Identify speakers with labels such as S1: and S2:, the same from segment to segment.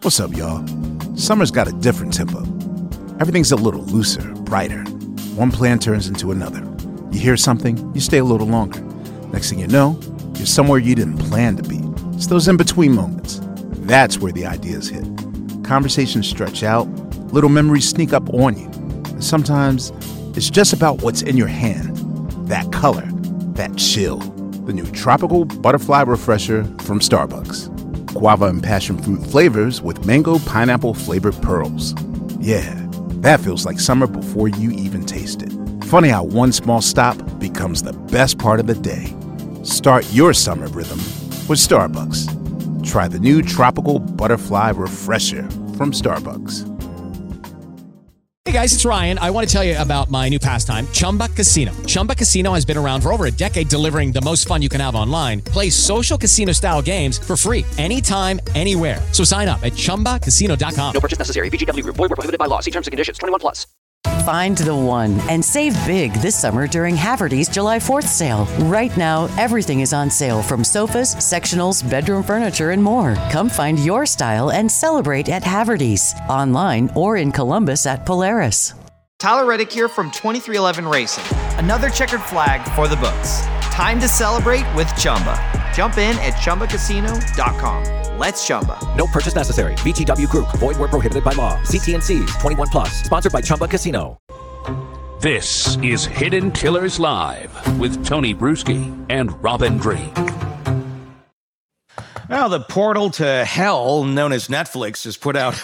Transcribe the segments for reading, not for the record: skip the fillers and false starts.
S1: What's up, y'all? Summer's got a different tempo. Everything's a little looser, brighter. One plan turns into another. You hear something, you stay a little longer. Next thing you know, you're somewhere you didn't plan to be. It's those in-between moments. That's where the ideas hit. Conversations stretch out, little memories sneak up on you. And sometimes, it's just about what's in your hand. That color, that chill. The new Tropical Butterfly Refresher from Starbucks. Guava and passion fruit flavors with mango pineapple flavored pearls. Yeah, that feels like summer before you even taste it. Funny how one small stop becomes the best part of the day. Start your summer rhythm with Starbucks. Try the new Tropical Butterfly Refresher from Starbucks.
S2: Hey guys, it's Ryan. I want to tell you about my new pastime, Chumba Casino. Chumba Casino has been around for over a decade, delivering the most fun you can have online. Play social casino-style games for free anytime, anywhere. So sign up at ChumbaCasino.com.
S3: No purchase necessary. VGW Group. Void where prohibited by law. See terms and conditions. 21+.
S4: Find the one and save big this summer during Haverty's July 4th sale. Right now, everything is on sale, from sofas, sectionals, bedroom furniture, and more. Come find your style and celebrate at Haverty's, online or in Columbus at Polaris.
S5: Tyler Reddick here from 2311 Racing. Another checkered flag for the books. Time to celebrate with Chumba. Jump in at ChumbaCasino.com. Let's Chumba.
S3: No purchase necessary. VGW Group. Void where prohibited by law. See T&Cs. 21+. Sponsored by Chumba Casino.
S6: This is Hidden Killers Live with Tony Bruschi and Robin Drake.
S7: Well, the portal to hell, known as Netflix, has put out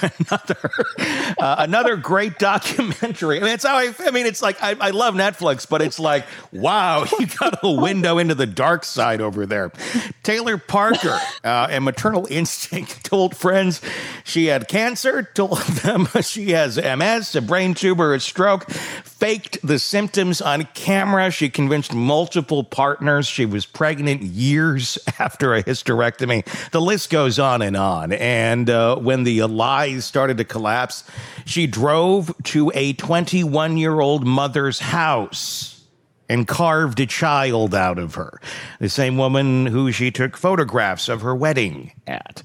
S7: another great documentary. I mean, it's how it's like I love Netflix, but it's like, wow, you got a window into the dark side over there. Taylor Parker, and Maternal Instinct, told friends she had cancer, told them she has MS, a brain tumor, a stroke, faked the symptoms on camera. She convinced multiple partners she was pregnant years after a hysterectomy. The list goes on. And when the lies started to collapse, she drove to a 21-year-old mother's house and carved a child out of her. The same woman who she took photographs of her wedding at.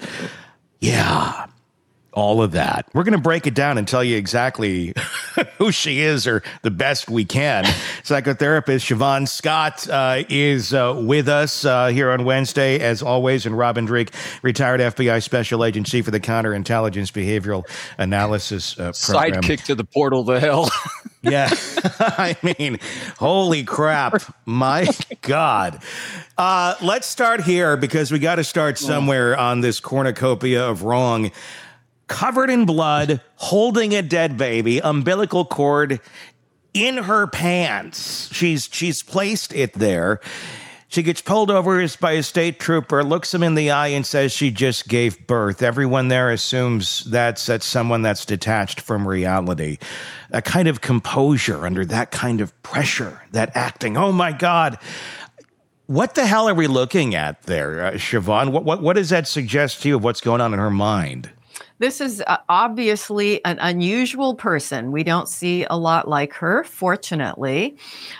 S7: Yeah. All of that. We're going to break it down and tell you exactly who she is, or the best we can. Psychotherapist Siobhan Scott is with us here on Wednesday, as always, and Robin Drake, retired FBI Special Agency for the Counterintelligence Behavioral Analysis Program.
S8: Sidekick to the portal to hell.
S7: Yeah. I mean, holy crap. My God. Let's start here, because we got to start somewhere on this cornucopia of wrong. Covered in blood, holding a dead baby, umbilical cord in her pants. She's placed it there. She gets pulled over by a state trooper, looks him in the eye, and says she just gave birth. Everyone there assumes that's someone that's detached from reality. A kind of composure under that kind of pressure, that acting. Oh, my God. What the hell are we looking at there, Siobhan? What does that suggest to you of what's going on in her mind?
S9: This is obviously an unusual person. We don't see a lot like her, fortunately.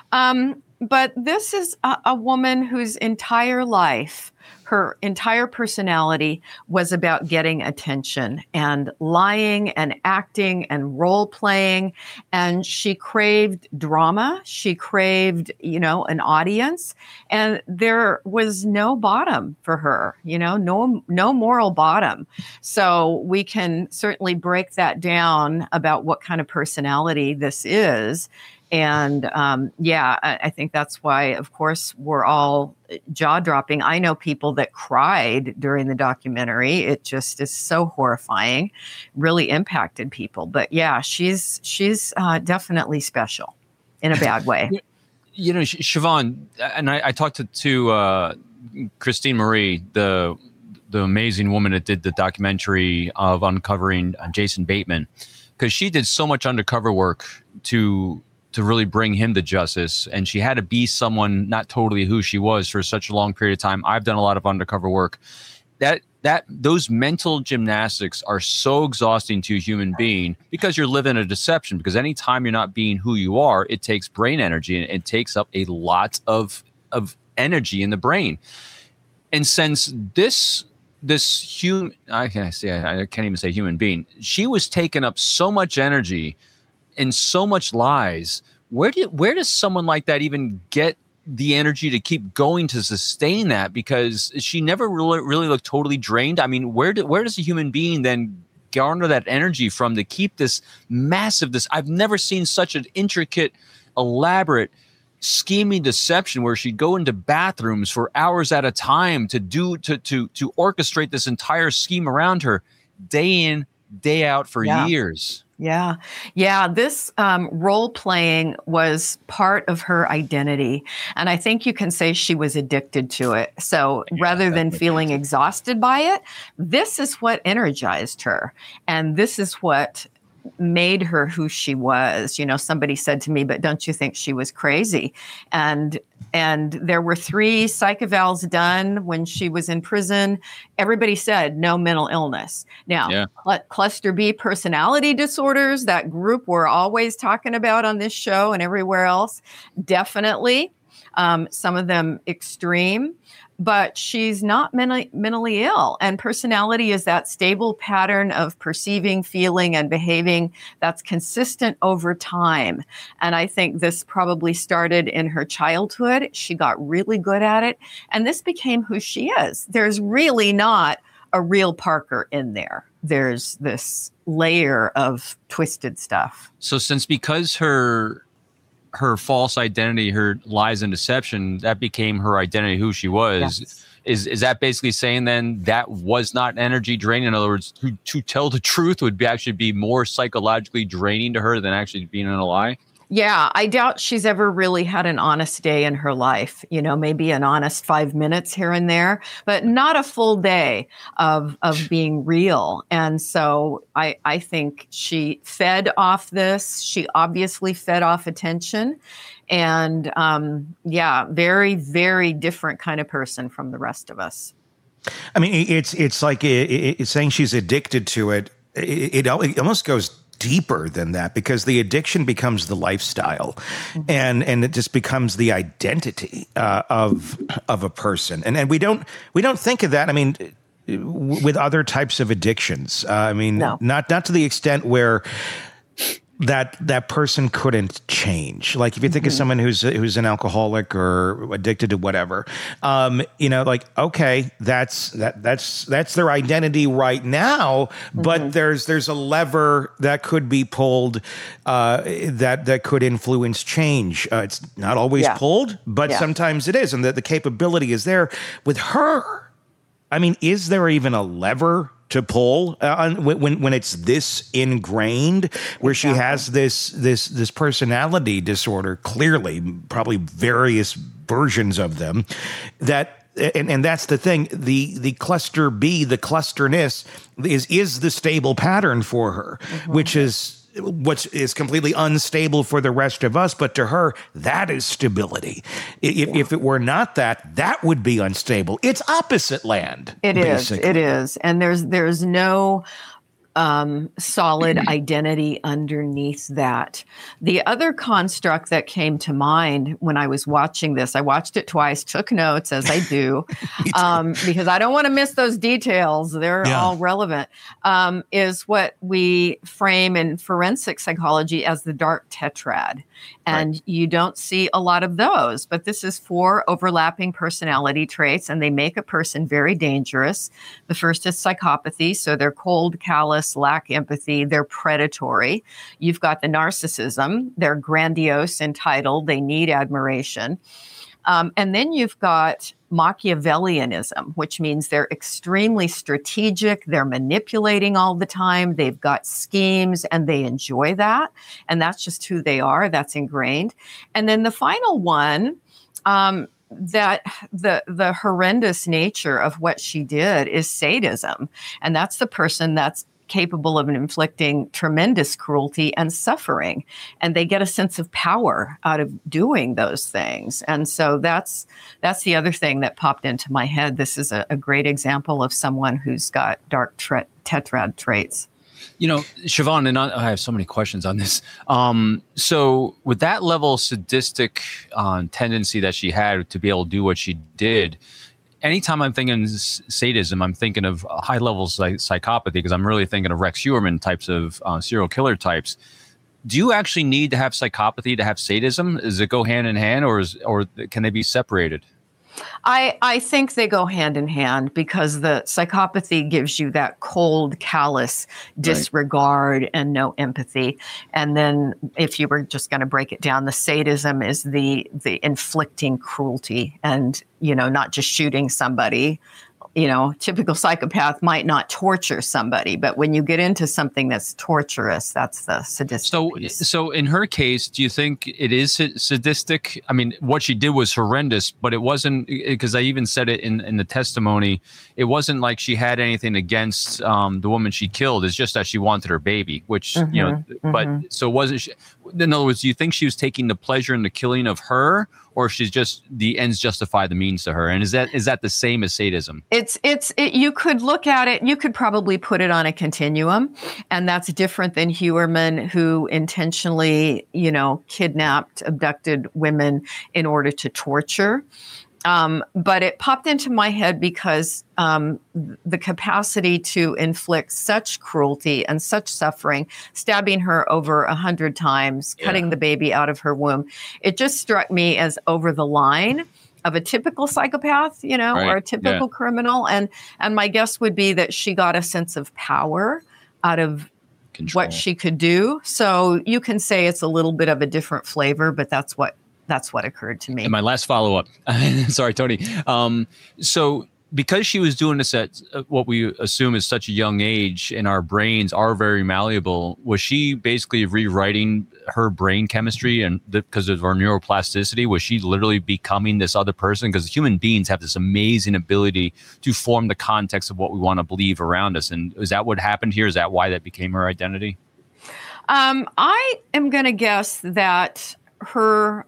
S9: But this is a woman whose entire life, her entire personality was about getting attention and lying and acting and role playing. And she craved drama. She craved, an audience. And there was no bottom for her, no moral bottom. So we can certainly break that down about what kind of personality this is. And I think that's why, of course, we're all jaw-dropping. I know people that cried during the documentary. It just is so horrifying, really impacted people. But yeah, she's definitely special in a bad way.
S8: Siobhan, and I talked to Christine Marie, the amazing woman that did the documentary of uncovering Jason Bateman, because she did so much undercover work to really bring him to justice. And she had to be someone not totally who she was for such a long period of time. I've done a lot of undercover work. Those mental gymnastics are so exhausting to a human being, because you're living a deception. Because anytime you're not being who you are, it takes brain energy, and it takes up a lot of energy in the brain. And since this this human, I can't even say human being. She was taking up so much energy and so much lies. Where does someone like that even get the energy to keep going to sustain that? Because she never really looked totally drained. I mean, where does a human being then garner that energy from to keep this massive, I've never seen such an intricate, elaborate, scheming deception where she'd go into bathrooms for hours at a time to orchestrate this entire scheme around her day in, day out for years.
S9: Yeah. This role playing was part of her identity. And I think you can say she was addicted to it. So rather than feeling exhausted by it, this is what energized her. And this is what made her who she was. You know, somebody said to me, but don't you think she was crazy? And there were 3 psych evals done when she was in prison. Everybody said no mental illness. Now, cluster B personality disorders, that group we're always talking about on this show and everywhere else, definitely. Some of them extreme. But she's not mentally ill. And personality is that stable pattern of perceiving, feeling, and behaving that's consistent over time. And I think this probably started in her childhood. She got really good at it. And this became who she is. There's really not a real Parker in there. There's this layer of twisted stuff.
S8: So because her false identity, her lies and deception, that became her identity, who she was. Yes. Is that basically saying then that was not energy draining? In other words, to tell the truth would actually be more psychologically draining to her than actually being in a lie?
S9: Yeah, I doubt she's ever really had an honest day in her life. You know, maybe an honest 5 minutes here and there, but not a full day of being real. And so I think she fed off this. She obviously fed off attention. And very, very different kind of person from the rest of us.
S7: I mean, it's like it's saying she's addicted to it. It almost goes deeper than that, because the addiction becomes the lifestyle, and it just becomes the identity of a person. And we don't think of that. I mean, with other types of addictions, not to the extent where that person couldn't change. Like if you think of someone who's an alcoholic or addicted to whatever, okay, that's their identity right now, but there's a lever that could be pulled that could influence change. It's not always pulled, but sometimes it is, and the capability is there. With her, I mean, is there even a lever to pull when it's this ingrained, where she has this personality disorder, clearly, probably various versions of them, and that's the thing. The cluster B, the clusterness, is the stable pattern for her, which is what is completely unstable for the rest of us, but to her, that is stability. If it were not that would be unstable. It's opposite land.
S9: It is. And there's no solid identity underneath that. The other construct that came to mind when I was watching this, I watched it twice, took notes as I do, because I don't want to miss those details. They're all relevant, is what we frame in forensic psychology as the dark tetrad. And you don't see a lot of those, but this is 4 overlapping personality traits, and they make a person very dangerous. The first is psychopathy. So they're cold, callous, lack empathy. They're predatory. You've got the narcissism. They're grandiose, entitled. They need admiration. And then you've got Machiavellianism, which means they're extremely strategic. They're manipulating all the time. They've got schemes and they enjoy that. And that's just who they are. That's ingrained. And then the final one, that the horrendous nature of what she did is sadism. And that's the person that's capable of inflicting tremendous cruelty and suffering. And they get a sense of power out of doing those things. And so that's the other thing that popped into my head. This is a great example of someone who's got dark tetrad traits.
S8: You know, Siobhan, and I have so many questions on this. So with that level of sadistic tendency that she had to be able to do what she did, anytime I'm thinking sadism, I'm thinking of high levels of psychopathy, because I'm really thinking of Rex Heuermann types of serial killer types. Do you actually need to have psychopathy to have sadism? Does it go hand in hand, or can they be separated?
S9: I think they go hand in hand, because the psychopathy gives you that cold, callous disregard and no empathy. And then if you were just going to break it down, the sadism is the inflicting cruelty and, not just shooting somebody. Typical psychopath might not torture somebody, but when you get into something that's torturous, that's the sadistic piece.
S8: So in her case, do you think it is sadistic? I mean, what she did was horrendous, but it wasn't, because I even said it in the testimony, it wasn't like she had anything against the woman she killed. It's just that she wanted her baby, which, but so wasn't she, in other words, do you think she was taking the pleasure in the killing of her, or she's just the ends justify the means to her? And is that the same as sadism?
S9: You could look at it, you could probably put it on a continuum, and that's different than Heuermann, who intentionally, kidnapped, abducted women in order to torture. But it popped into my head because the capacity to inflict such cruelty and such suffering, stabbing her over 100 times, cutting the baby out of her womb, it just struck me as over the line of a typical psychopath, or a typical criminal. And my guess would be that she got a sense of power out of what she could do. So you can say it's a little bit of a different flavor, but that's what occurred to me.
S8: And my last follow-up, sorry, Tony. So because she was doing this at what we assume is such a young age, and our brains are very malleable, was she basically rewriting her brain chemistry, and because of her neuroplasticity, was she literally becoming this other person? Because human beings have this amazing ability to form the context of what we want to believe around us. And is that what happened here? Is that why that became her identity?
S9: I am going to guess that her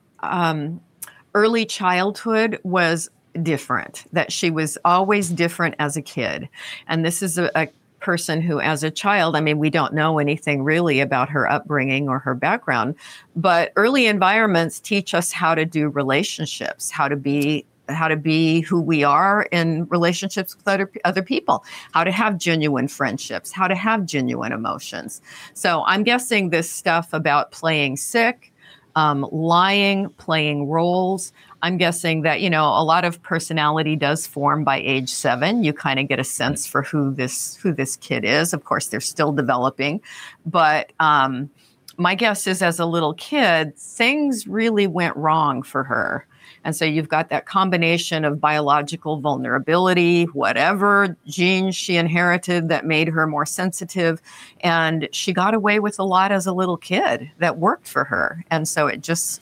S9: early childhood was different, that she was always different as a kid. And this is a person who, as a child, I mean, we don't know anything really about her upbringing or her background, but early environments teach us how to do relationships, how to be who we are in relationships with other people, how to have genuine friendships, how to have genuine emotions. So I'm guessing this stuff about playing sick, lying, playing roles. I'm guessing that, a lot of personality does form by age 7. You kind of get a sense for who this kid is. Of course, they're still developing. But my guess is, as a little kid, things really went wrong for her. And so you've got that combination of biological vulnerability, whatever genes she inherited that made her more sensitive. And she got away with a lot as a little kid that worked for her. And so this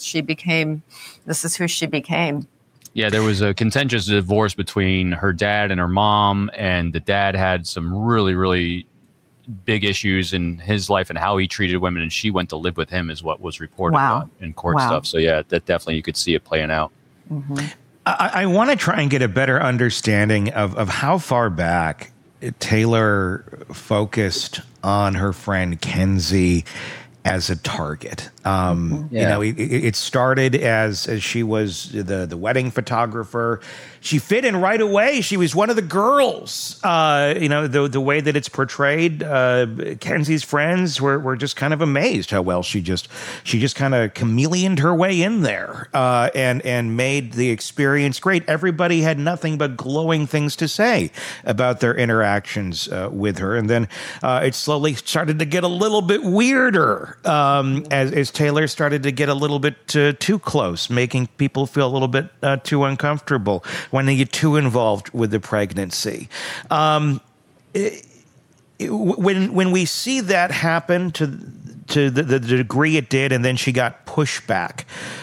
S9: is who she became.
S8: Yeah, there was a contentious divorce between her dad and her mom. And the dad had some really, really big issues in his life and how he treated women. And she went to live with him, is what was reported in court stuff. So yeah, that definitely, you could see it playing out.
S7: Mm-hmm. I want to try and get a better understanding of how far back Taylor focused on her friend Kenzie as a target. It started as she was the wedding photographer. She fit in right away. She was one of the girls. The way that it's portrayed, Kenzie's friends were just kind of amazed how well she just kind of chameleoned her way in there and made the experience great. Everybody had nothing but glowing things to say about their interactions with her. And then it slowly started to get a little bit weirder as Taylor started to get a little bit too close, making people feel a little bit too uncomfortable when they get too involved with the pregnancy. When we see that happen to the degree it did, and then she got pushback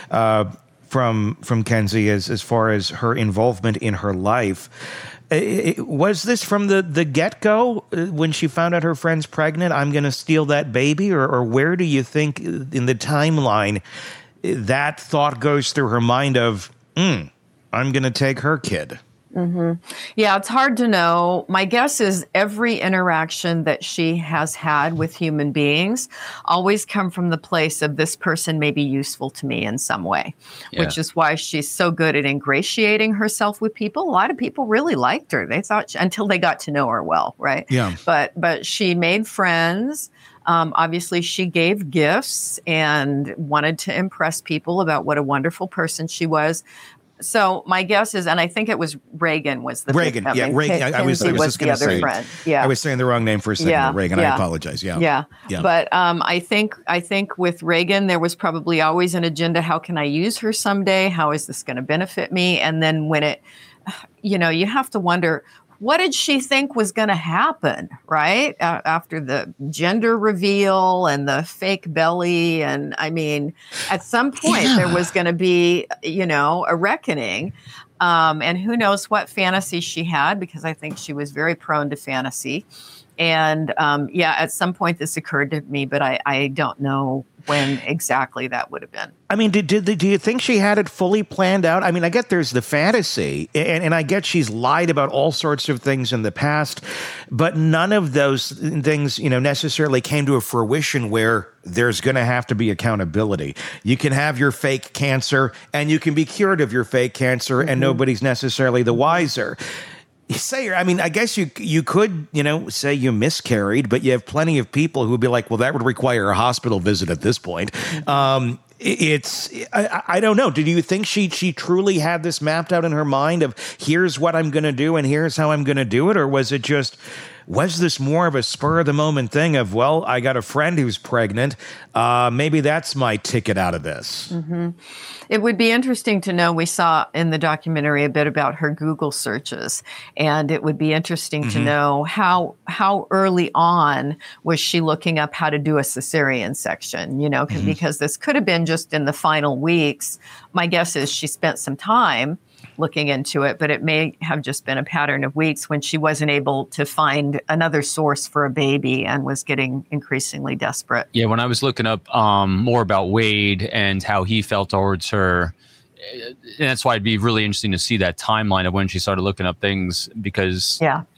S7: from Kenzie as far as her involvement in her life. Was this from the get-go when she found out her friend's pregnant? I'm going to steal that baby? Or where do you think in the timeline that thought goes through her mind of, I'm going to take her kid?
S9: Yeah, it's hard to know. My guess is every interaction that she has had with human beings always come from the place of this person may be useful to me in some way, which is why she's so good at ingratiating herself with people. A lot of people really liked her. They thought until they got to know her well, right?
S7: Yeah.
S9: But she made friends. Obviously, she gave gifts and wanted to impress people about what a wonderful person she was. So my guess is, and I think it was Reagan was the
S7: Reagan.
S9: victim,
S7: Yeah,
S9: and
S7: Reagan. I was just going to say.
S9: friend. Yeah,
S7: I was saying the wrong name for a second.
S9: Yeah,
S7: Reagan.
S9: yeah.
S7: I apologize. Yeah.
S9: Yeah. But I think with Reagan, there was probably always an agenda. How can I use her someday? How is this going to benefit me? And then when it, you have to wonder, what did she think was going to happen, right? After the gender reveal and the fake belly. And I mean, at some point there was going to be, a reckoning. And who knows what fantasy she had, because I think she was very prone to fantasy. And at some point this occurred to me, but I don't know when exactly that would have been.
S7: I mean, do you think she had it fully planned out? I mean, I get there's the fantasy, and I get she's lied about all sorts of things in the past, but none of those things, necessarily came to a fruition where there's going to have to be accountability. You can have your fake cancer, and you can be cured of your fake cancer, and nobody's necessarily the wiser. I guess you could, say you miscarried, but you have plenty of people who would be like, well, that would require a hospital visit at this point. I don't know. Did you think she truly had this mapped out in her mind of here's what I'm going to do and here's how I'm going to do it? Or was this more of a spur of the moment thing of, well, I got a friend who's pregnant. Maybe that's my ticket out of this.
S9: Mm-hmm. It would be interesting to know. We saw in the documentary a bit about her Google searches, and it would be interesting to know how early on was she looking up how to do a cesarean section, because this could have been just in the final weeks. My guess is she spent some time looking into it, but it may have just been a pattern of weeks when she wasn't able to find another source for a baby and was getting increasingly desperate.
S8: Yeah, when I was looking up more about Wade and how he felt towards her, and that's why it'd be really interesting to see that timeline of when she started looking up things, because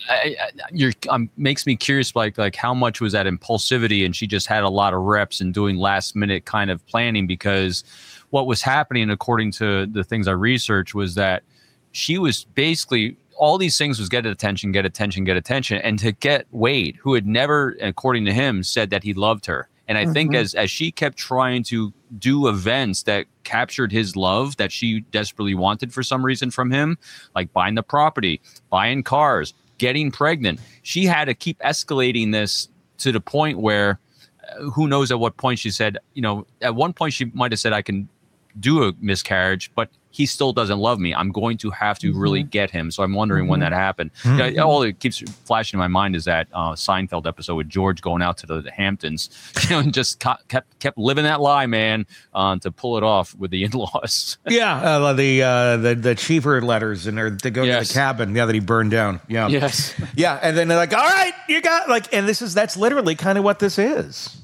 S8: makes me curious, like how much was that impulsivity, and she just had a lot of reps and doing last minute kind of planning, because what was happening, according to the things I researched, was that she was basically all these things was get attention. And to get Wade, who had never, according to him, said that he loved her. And I think as she kept trying to do events that captured his love that she desperately wanted for some reason from him, like buying the property, buying cars, getting pregnant, she had to keep escalating this to the point where who knows at what point she said, at one point she might have said, I can do a miscarriage, but he still doesn't love me. I'm going to have to really get him. So I'm wondering when that happened. All it keeps flashing in my mind is that Seinfeld episode with George going out to the Hamptons, and just kept living that lie, man, to pull it off with the in-laws.
S7: The cheaper letters and to go to the cabin that he burned down. Yeah.
S8: Yes.
S7: Yeah. And then they're like, all right, you got and that's literally kind of what this is.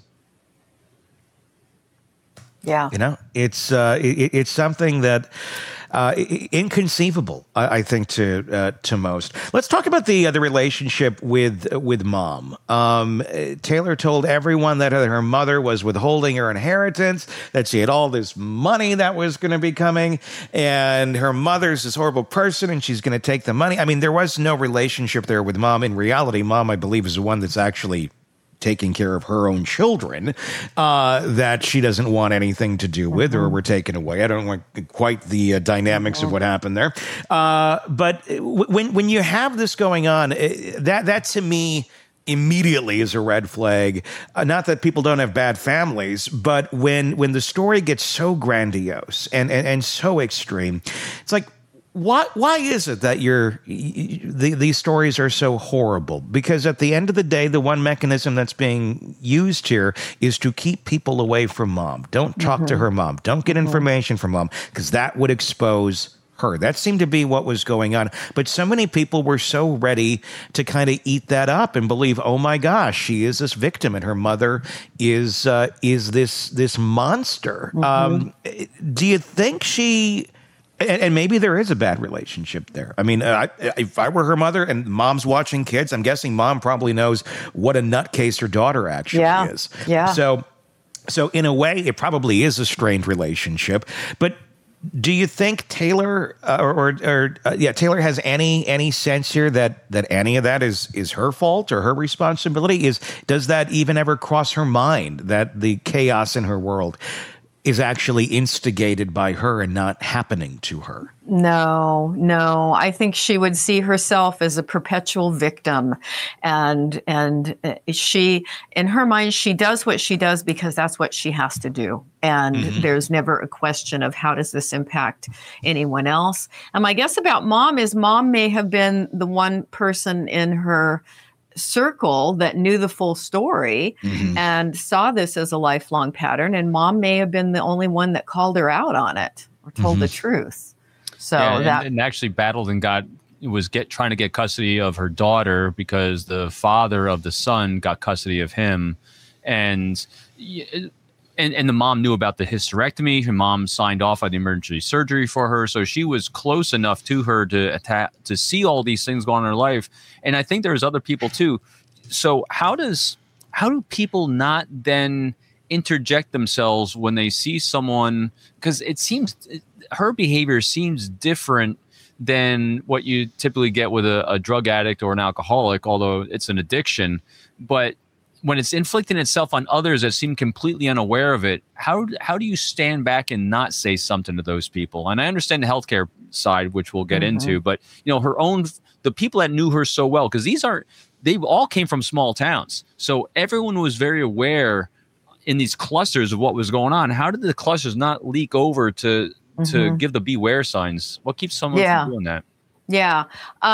S9: Yeah.
S7: It's something that inconceivable, I think, to most. Let's talk about the relationship with Mom. Taylor told everyone that her mother was withholding her inheritance, that she had all this money that was going to be coming, and her mother's this horrible person, and she's going to take the money. I mean, there was no relationship there with Mom. In reality, Mom, I believe, is the one that's actually taking care of her own children, that she doesn't want anything to do with or were taken away. I don't know quite the dynamics of what happened there. But when you have this going on, that to me immediately is a red flag. Not that people don't have bad families, but when the story gets so grandiose and so extreme, it's like, why is it that these stories are so horrible? Because at the end of the day, the one mechanism that's being used here is to keep people away from Mom. Don't talk to her mom. Don't get information from Mom, because that would expose her. That seemed to be what was going on. But so many people were so ready to kind of eat that up and believe, oh my gosh, she is this victim and her mother is this monster. Do you think she And maybe there is a bad relationship there. I mean, if I were her mother and mom's watching kids, I'm guessing mom probably knows what a nutcase her daughter actually is.
S9: Yeah.
S7: So in a way, it probably is a strained relationship. But do you think Taylor Taylor has any sense here that any of that is her fault or her responsibility? Does that even ever cross her mind that the chaos in her world is actually instigated by her and not happening to her?
S9: No. I think she would see herself as a perpetual victim. And she, in her mind, she does what she does because that's what she has to do. And there's never a question of how does this impact anyone else. And my guess about mom is mom may have been the one person in her circle that knew the full story and saw this as a lifelong pattern, and mom may have been the only one that called her out on it or told the truth. So
S8: and actually battled and trying to get custody of her daughter because the father of the son got custody of him, and the mom knew about the hysterectomy. Her mom signed off on the emergency surgery for her, so she was close enough to her to see all these things going on in her life. And I think there's other people too. So how do people not then interject themselves when they see someone? Because it seems her behavior seems different than what you typically get with a drug addict or an alcoholic, although it's an addiction. But when it's inflicting itself on others that seem completely unaware of it, how do you stand back and not say something to those people? And I understand the healthcare side, which we'll get into, but the people that knew her so well, because they all came from small towns. So everyone was very aware in these clusters of what was going on. How did the clusters not leak over to give the beware signs? What keeps someone from doing that? Yeah.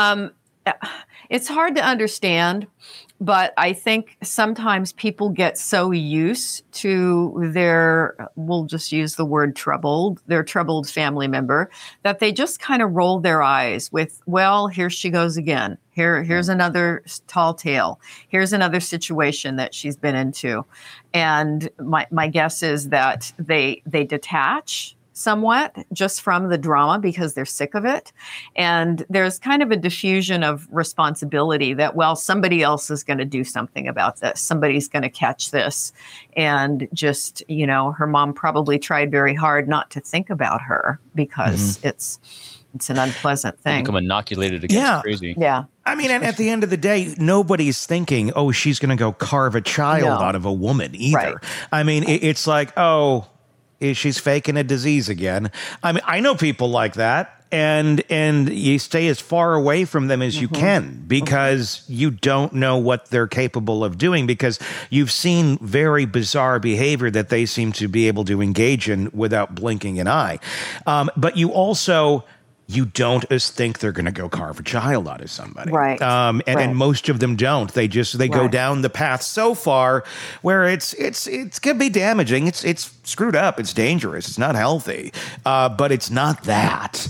S9: It's hard to understand. But I think sometimes people get so used to we'll just use the word their troubled family member, that they just kind of roll their eyes with, well, here she goes again. Here's another tall tale. Here's another situation that she's been into. And my guess is that they detach somewhat just from the drama because they're sick of it. And there's kind of a diffusion of responsibility that, well, somebody else is going to do something about this. Somebody's going to catch this. And just, her mom probably tried very hard not to think about her because it's an unpleasant thing.
S8: Become inoculated against crazy.
S9: Yeah.
S7: I mean, and at the end of the day, nobody's thinking, oh, she's going to go carve a child out of a woman either. Right. I mean, it's like, oh, she's faking a disease again. I mean, I know people like that, and you stay as far away from them as you can because you don't know what they're capable of doing, because you've seen very bizarre behavior that they seem to be able to engage in without blinking an eye. But you don't think they're going to go carve a child out of somebody.
S9: Right.
S7: And most of them don't. They go down the path so far where it's can be damaging. It's screwed up. It's dangerous. It's not healthy. But it's not that.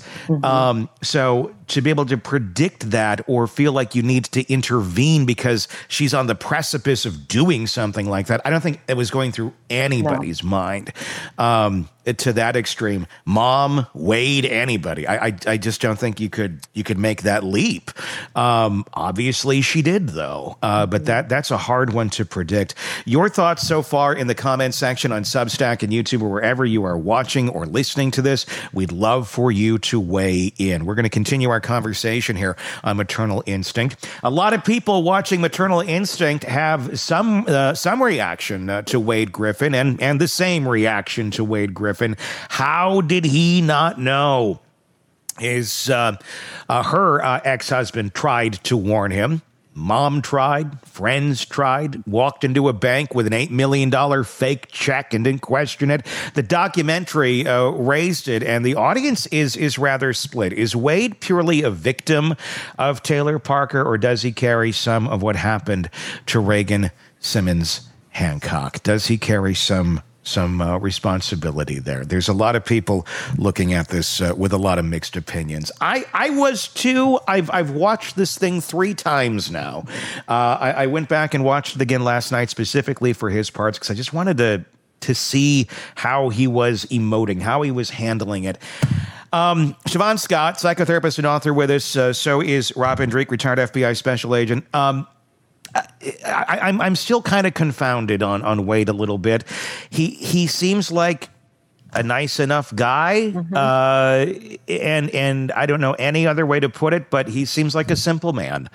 S7: So to be able to predict that or feel like you need to intervene because she's on the precipice of doing something like that, I don't think it was going through anybody's mind to that extreme. Mom, Wade, anybody. I just don't think you could make that leap. Obviously she did though. But that's a hard one to predict. Your thoughts so far in the comment section on Substack and YouTube or wherever you are watching or listening to this. We'd love for you to weigh in. We're going to continue our conversation here on Maternal Instinct. A lot of people watching Maternal Instinct have some reaction to Wade Griffin and the same reaction to Wade Griffin. How did he not know? Her ex-husband tried to warn him. Mom tried, friends tried, walked into a bank with an $8 million fake check and didn't question it. The documentary raised it, and the audience is rather split. Is Wade purely a victim of Taylor Parker, or does he carry some of what happened to Reagan Simmons Hancock? Does he carry some responsibility there? There's a lot of people looking at this with a lot of mixed opinions. I was too. I've watched this thing 3 times now. I went back and watched it again last night specifically for his parts because I just wanted to see how he was emoting, how he was handling it. Siobhan Scott, psychotherapist and author with us. So is Robin Dreeke, retired FBI special agent. I'm still kind of confounded on Wade a little bit. He seems like a nice enough guy, and I don't know any other way to put it, but he seems like a simple man.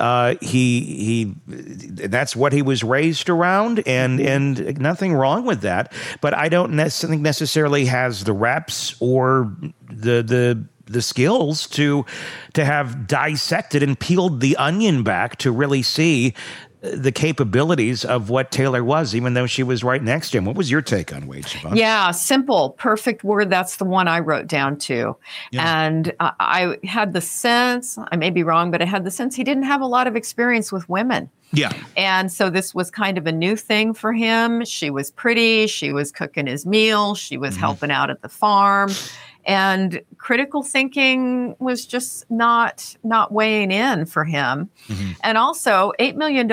S7: He that's what he was raised around, and nothing wrong with that. But I don't think necessarily has the reps or the skills to have dissected and peeled the onion back to really see the capabilities of what Taylor was, even though she was right next to him. What was your take on Wade, Siobhan?
S9: Yeah, simple, perfect word. That's the one I wrote down too. Yeah. And I had the sense, I may be wrong, but I had the sense he didn't have a lot of experience with women.
S7: Yeah.
S9: And so this was kind of a new thing for him. She was pretty. She was cooking his meals. She was helping out at the farm. And critical thinking was just not weighing in for him. And also, $8 million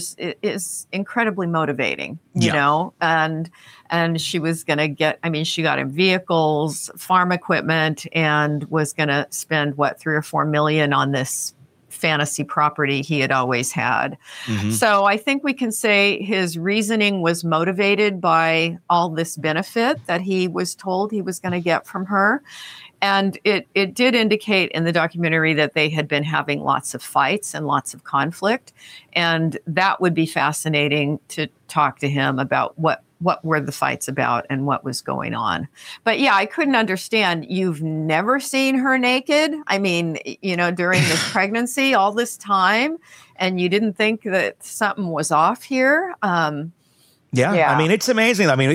S9: is incredibly motivating, you know, and she was going to get, I mean, she got him vehicles, farm equipment, and was going to spend, $3 or $4 million on this fantasy property he had always had. So I think we can say his reasoning was motivated by all this benefit that he was told he was going to get from her. And it did indicate in the documentary that they had been having lots of fights and lots of conflict. And that would be fascinating to talk to him about what were the fights about and what was going on. But yeah, I couldn't understand. You've never seen her naked. I mean, you know, during this pregnancy, all this time, and you didn't think that something was off here.
S7: Yeah, I mean, it's amazing. I mean,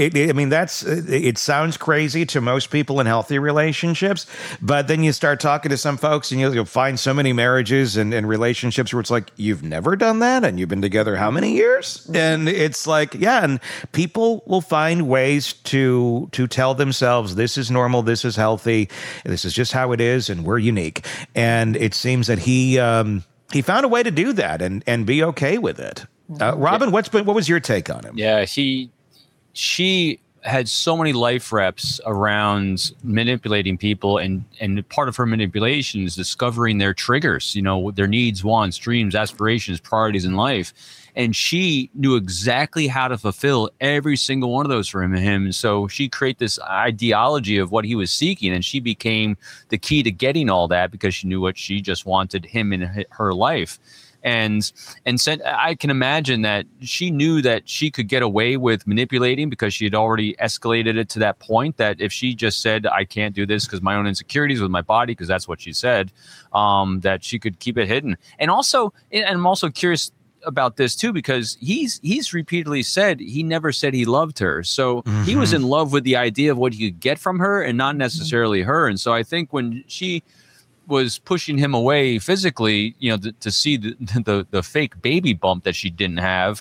S7: it sounds crazy to most people in healthy relationships, but then you start talking to some folks and you'll find so many marriages and relationships where it's like, you've never done that and you've been together how many years? And it's like, yeah, and people will find ways to tell themselves this is normal, this is healthy, this is just how it is, and we're unique. And it seems that he found a way to do that and be okay with it. Robin, what was your take on him?
S8: Yeah, she had so many life reps around manipulating people, and part of her manipulation is discovering their triggers, you know, their needs, wants, dreams, aspirations, priorities in life. And she knew exactly how to fulfill every single one of those for him. And so she created this ideology of what he was seeking, and she became the key to getting all that because she knew what she just wanted him in her life. And said, I can imagine that she knew that she could get away with manipulating because she had already escalated it to that point that if she just said, I can't do this because my own insecurities with my body, because that's what she said, that she could keep it hidden. And also, and I'm also curious about this too, because he's repeatedly said he never said he loved her. So he was in love with the idea of what he could get from her and not necessarily her. And so I think when she was pushing him away physically, you know, to see the fake baby bump that she didn't have,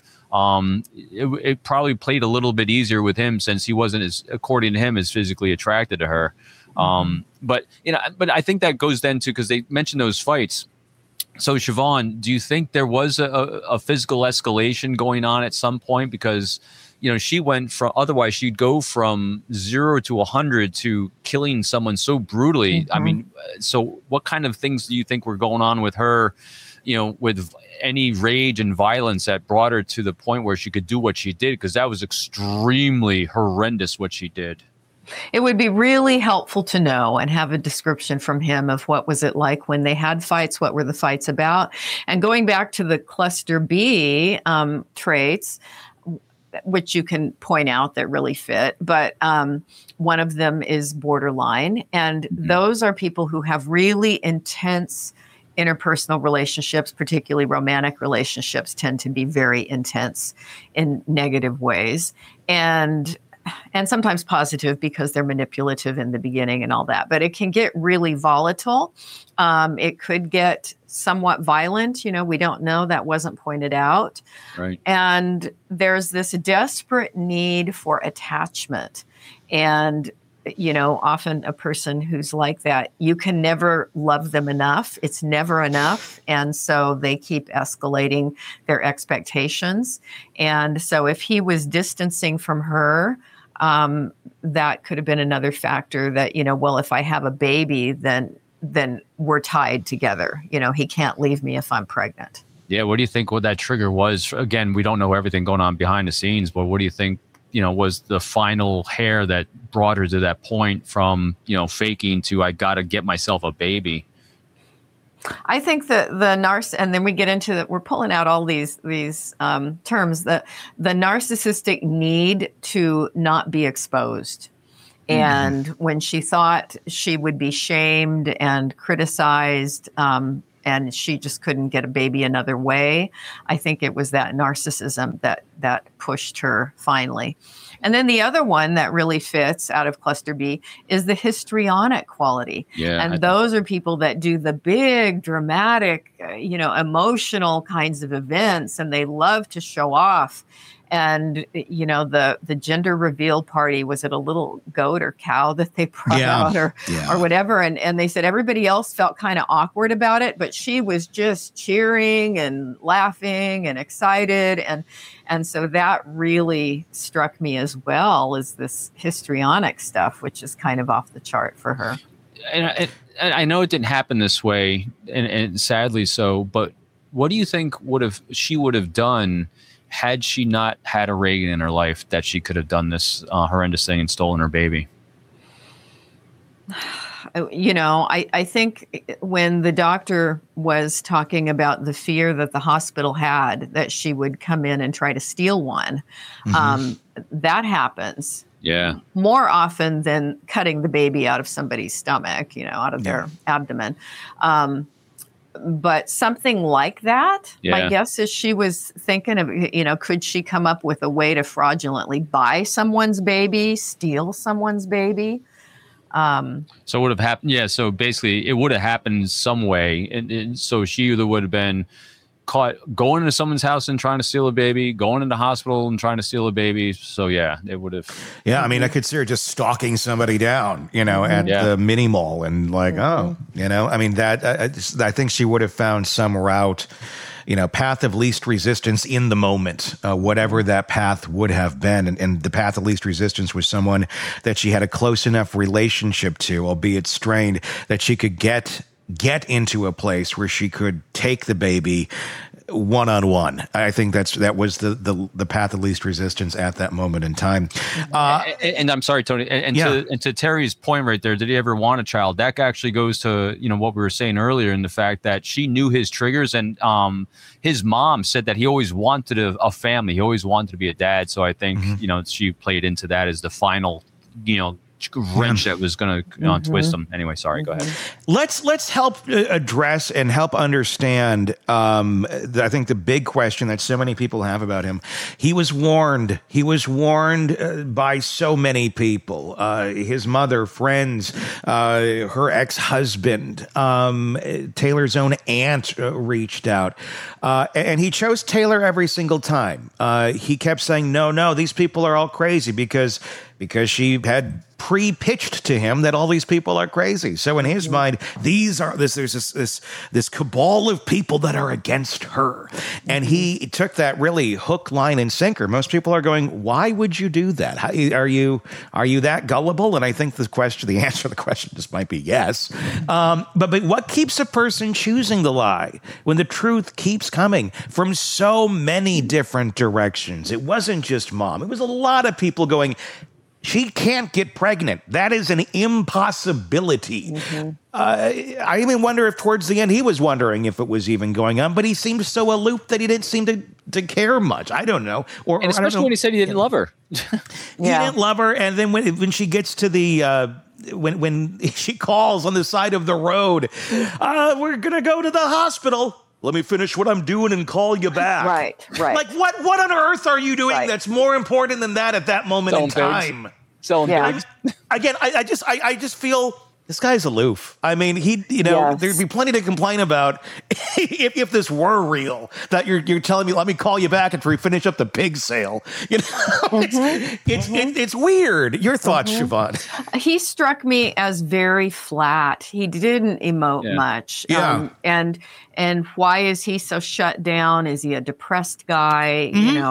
S8: it probably played a little bit easier with him since he wasn't, as according to him, as physically attracted to her. But you know, but I think that goes then to, because they mentioned those fights. So Siobhan, do you think there was a physical escalation going on at some point? Because, you know, she went from, otherwise she'd go from 0 to 100 to killing someone so brutally. I mean, so what kind of things do you think were going on with her, you know, with any rage and violence that brought her to the point where she could do what she did? Because that was extremely horrendous what she did.
S9: It would be really helpful to know and have a description from him of what was it like when they had fights, what were the fights about? And going back to the cluster B traits, which you can point out that really fit, but one of them is borderline. And those are people who have really intense interpersonal relationships, particularly romantic relationships, tend to be very intense in negative ways. And sometimes positive because they're manipulative in the beginning and all that. But it can get really volatile. It could get somewhat violent. You know, we don't know. That wasn't pointed out.
S8: Right.
S9: And there's this desperate need for attachment. And, you know, often a person who's like that, you can never love them enough. It's never enough. And so they keep escalating their expectations. And so if he was distancing from her, that could have been another factor that, well, if I have a baby, then we're tied together. He can't leave me if I'm pregnant.
S8: Yeah. What do you think what that trigger was? Again, we don't know everything going on behind the scenes, but what do you think, was the final hair that brought her to that point from, faking to, I got to get myself a baby?
S9: I think that the and then we get into that. We're pulling out all these terms. The narcissistic need to not be exposed, and when she thought she would be shamed and criticized, and she just couldn't get a baby another way, I think it was that narcissism that pushed her finally. And then the other one that really fits out of cluster B is the histrionic quality. Yeah, and those are people that do the big, dramatic, emotional kinds of events, and they love to show off. And, the gender reveal party, was it a little goat or cow that they brought out or whatever? And they said everybody else felt kind of awkward about it, but she was just cheering and laughing and excited. And so that really struck me as well, as this histrionic stuff, which is kind of off the chart for her.
S8: And I know it didn't happen this way, and sadly so, but what do you think she would have done had she not had a Reagan in her life, that she could have done this horrendous thing and stolen her baby?
S9: I think when the doctor was talking about the fear that the hospital had that she would come in and try to steal one, that happens.
S8: Yeah.
S9: More often than cutting the baby out of somebody's stomach, out of their abdomen. But something like that, my guess is she was thinking of, could she come up with a way to fraudulently buy someone's baby, steal someone's baby?
S8: So it would have happened. Yeah. So basically it would have happened some way. And so she either would have been caught going into someone's house and trying to steal a baby, going into hospital and trying to steal a baby. So yeah, it would have.
S7: Yeah, I mean, I could see her just stalking somebody down, at the mini mall, and I mean, that I think she would have found some route, path of least resistance in the moment, whatever that path would have been. And the path of least resistance was someone that she had a close enough relationship to, albeit strained, that she could get into a place where she could take the baby one-on-one. I think that was the path of least resistance at that moment in time.
S8: And I'm sorry, Tony. And to Terry's point right there, did he ever want a child? That actually goes to what we were saying earlier, in the fact that she knew his triggers, and his mom said that he always wanted a family. He always wanted to be a dad. So I think she played into that as the final wrench that was going to twist him. Anyway, sorry, go ahead.
S7: Let's help address and help understand, I think the big question that so many people have about him. He was warned by so many people, his mother, friends, her ex-husband, Taylor's own aunt reached out, and he chose Taylor every single time. He kept saying, no, these people are all crazy, because she had pre-pitched to him that all these people are crazy. So in his mind, there's this cabal of people that are against her. And he took that really hook, line, and sinker. Most people are going, why would you do that? Are you that gullible? And I think the answer to the question just might be yes. But what keeps a person choosing the lie when the truth keeps coming from so many different directions? It wasn't just mom. It was a lot of people going, she can't get pregnant. That is an impossibility. I even wonder if towards the end he was wondering if it was even going on, but he seemed so aloof that he didn't seem to care much. I don't know.
S8: And especially when he said he didn't love her.
S7: He didn't love her. And then when she gets to the... When she calls on the side of the road, we're going to go to the hospital. Let me finish what I'm doing and call you back.
S9: Right.
S7: Like, what on earth are you doing that's more important than that at that moment in time?
S8: Selling pigs.
S7: Again, I just feel This guy's aloof. I mean, there'd be plenty to complain about if this were real. That you're telling me, let me call you back after we finish up the pig sale. It's weird. Your thoughts, Siobhan?
S9: He struck me as very flat. He didn't emote much.
S7: Yeah.
S9: And why is he so shut down? Is he a depressed guy?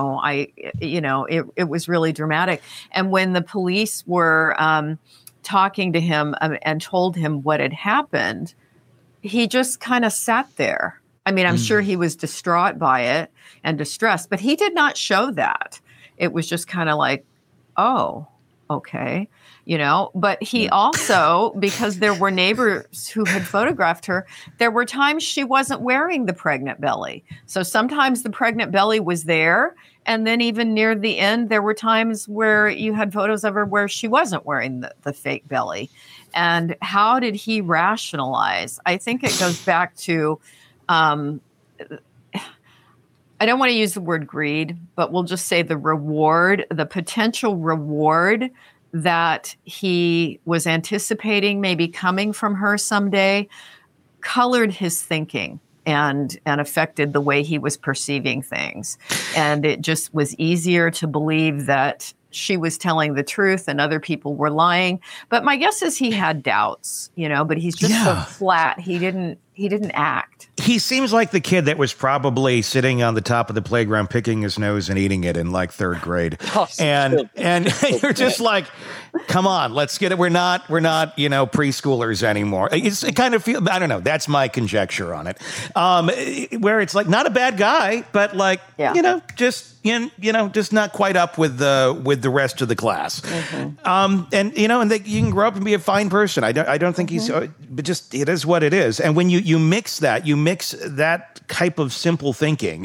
S9: It was really dramatic. And when the police were talking to him and told him what had happened, he just kind of sat there. I mean, I'm sure he was distraught by it and distressed, but he did not show that. It was just kind of like, oh, okay. But he also, because there were neighbors who had photographed her, there were times she wasn't wearing the pregnant belly. So sometimes the pregnant belly was there. And then even near the end, there were times where you had photos of her where she wasn't wearing the fake belly. And how did he rationalize? I think it goes back to, I don't want to use the word greed, but we'll just say the reward, the potential reward that he was anticipating maybe coming from her someday colored his thinking and affected the way he was perceiving things. And it just was easier to believe that she was telling the truth and other people were lying. But my guess is he had doubts, but he's just so flat. He didn't act.
S7: He seems like the kid that was probably sitting on the top of the playground picking his nose and eating it in like third grade. And you're just like, come on, let's get it. We're not, preschoolers anymore. It kind of feels, I don't know. That's my conjecture on it. Where it's like not a bad guy, but like, just not quite up with the rest of the class. And you can grow up and be a fine person. I don't think he's, but just it is what it is. And when you mix that type of simple thinking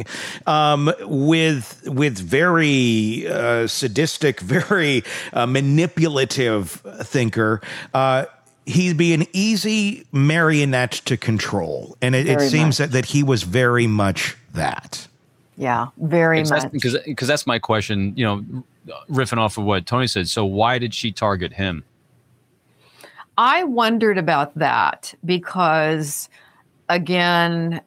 S7: with very sadistic, very manipulative thinker, he'd be an easy marionette to control. And it seems that he was very much that.
S9: Yeah, very much.
S8: Because that's my question, riffing off of what Tony said. So why did she target him?
S9: I wondered about that because, again,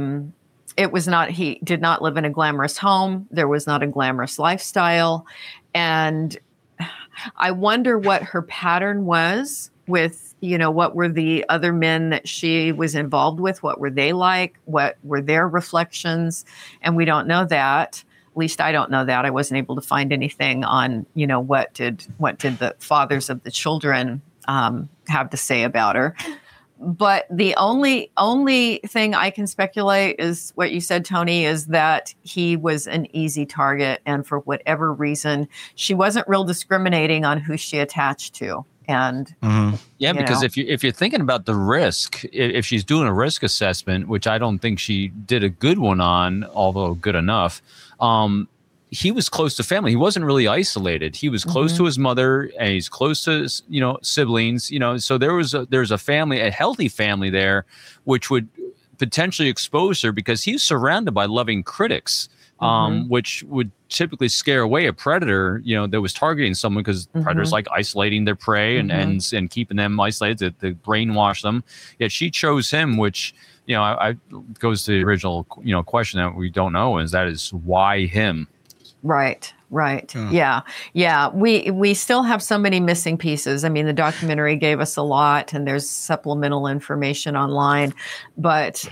S9: he did not live in a glamorous home. There was not a glamorous lifestyle. And I wonder what her pattern was with, what were the other men that she was involved with? What were they like? What were their reflections? And we don't know that. At least I don't know that. I wasn't able to find anything on, what did the fathers of the children have to say about her. But the only thing I can speculate is what you said, Tony, is that he was an easy target. And for whatever reason, she wasn't real discriminating on who she attached to. And
S8: because if you're thinking about the risk, if she's doing a risk assessment, which I don't think she did a good one on, although good enough, he was close to family. He wasn't really isolated. He was close to his mother, and he's close to siblings. So there's a family, a healthy family there, which would potentially expose her because he's surrounded by loving critics. Which would typically scare away a predator, that was targeting someone because predators like isolating their prey and keeping them isolated to brainwash them. Yet she chose him, which, I goes to the original, question that we don't know, is why him?
S9: Right. Yeah. We still have so many missing pieces. I mean, the documentary gave us a lot and there's supplemental information online, but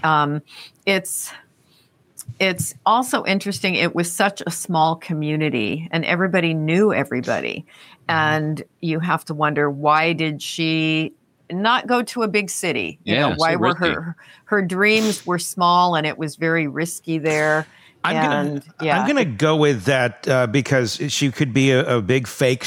S9: it's also interesting. It was such a small community and everybody knew everybody. And you have to wonder, why did she not go to a big city? Why were her dreams were small and it was very risky there?
S7: I'm gonna go with that because she could be a big fake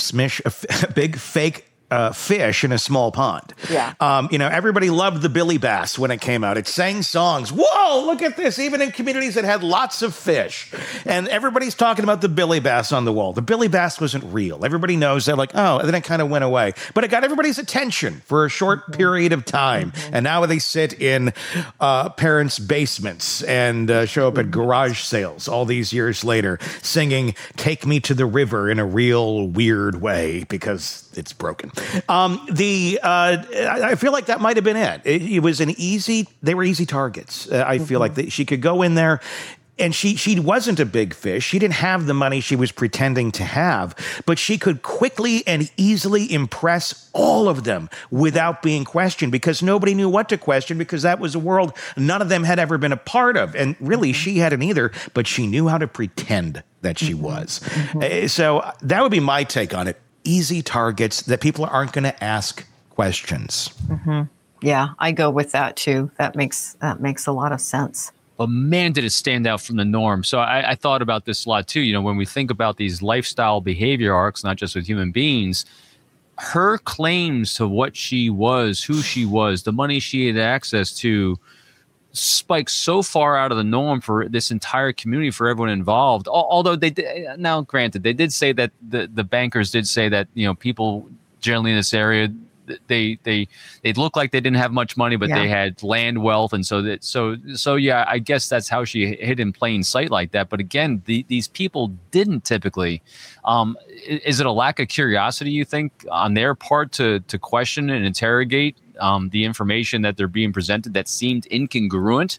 S7: fish in a small pond.
S9: Yeah.
S7: Everybody loved the Billy Bass when it came out. It sang songs. Whoa, look at this. Even in communities that had lots of fish. And everybody's talking about the Billy Bass on the wall. The Billy Bass wasn't real. Everybody knows that, like, oh, and then it kind of went away. But it got everybody's attention for a short period of time. And now they sit in parents' basements and show up at garage sales all these years later singing Take Me to the River in a real weird way because it's broken. I feel like that might have been it. It was they were easy targets. I feel like she could go in there. And she wasn't a big fish. She didn't have the money she was pretending to have, but she could quickly and easily impress all of them without being questioned, because nobody knew what to question, because that was a world none of them had ever been a part of. And really, she hadn't either, but she knew how to pretend that she was. So that would be my take on it. Easy targets that people aren't going to ask questions.
S9: Yeah, I go with that too. That makes a lot of sense.
S8: But man, did it stand out from the norm. So I thought about this a lot too. You know, when we think about these lifestyle behavior arcs, not just with human beings, her claims to what she was, who she was, the money she had access to, spiked so far out of the norm for this entire community, for everyone involved. Although now granted, they did say that the bankers did say that, you know, people generally in this area, they looked like they didn't have much money, but they had land wealth, and so yeah, I guess that's how she hid in plain sight like that. But again, these people didn't typically. Is it a lack of curiosity, you think, on their part to question and interrogate the information that they're being presented that seemed incongruent?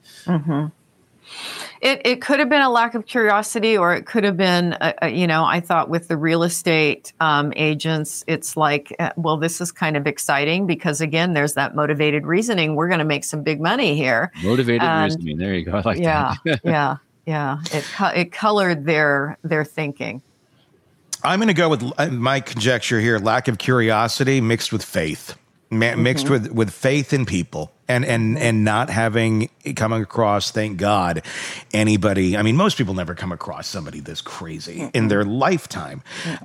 S9: It could have been a lack of curiosity, or it could have been, I thought with the real estate agents, it's like, well, this is kind of exciting because, again, there's that motivated reasoning. We're going to make some big money here.
S8: Motivated reasoning. There you go. I like that.
S9: Yeah. It colored their thinking.
S7: I'm going to go with my conjecture here: lack of curiosity mixed with faith. Mixed with faith in people and not coming across, thank God, anybody. I mean, most people never come across somebody this crazy in their lifetime.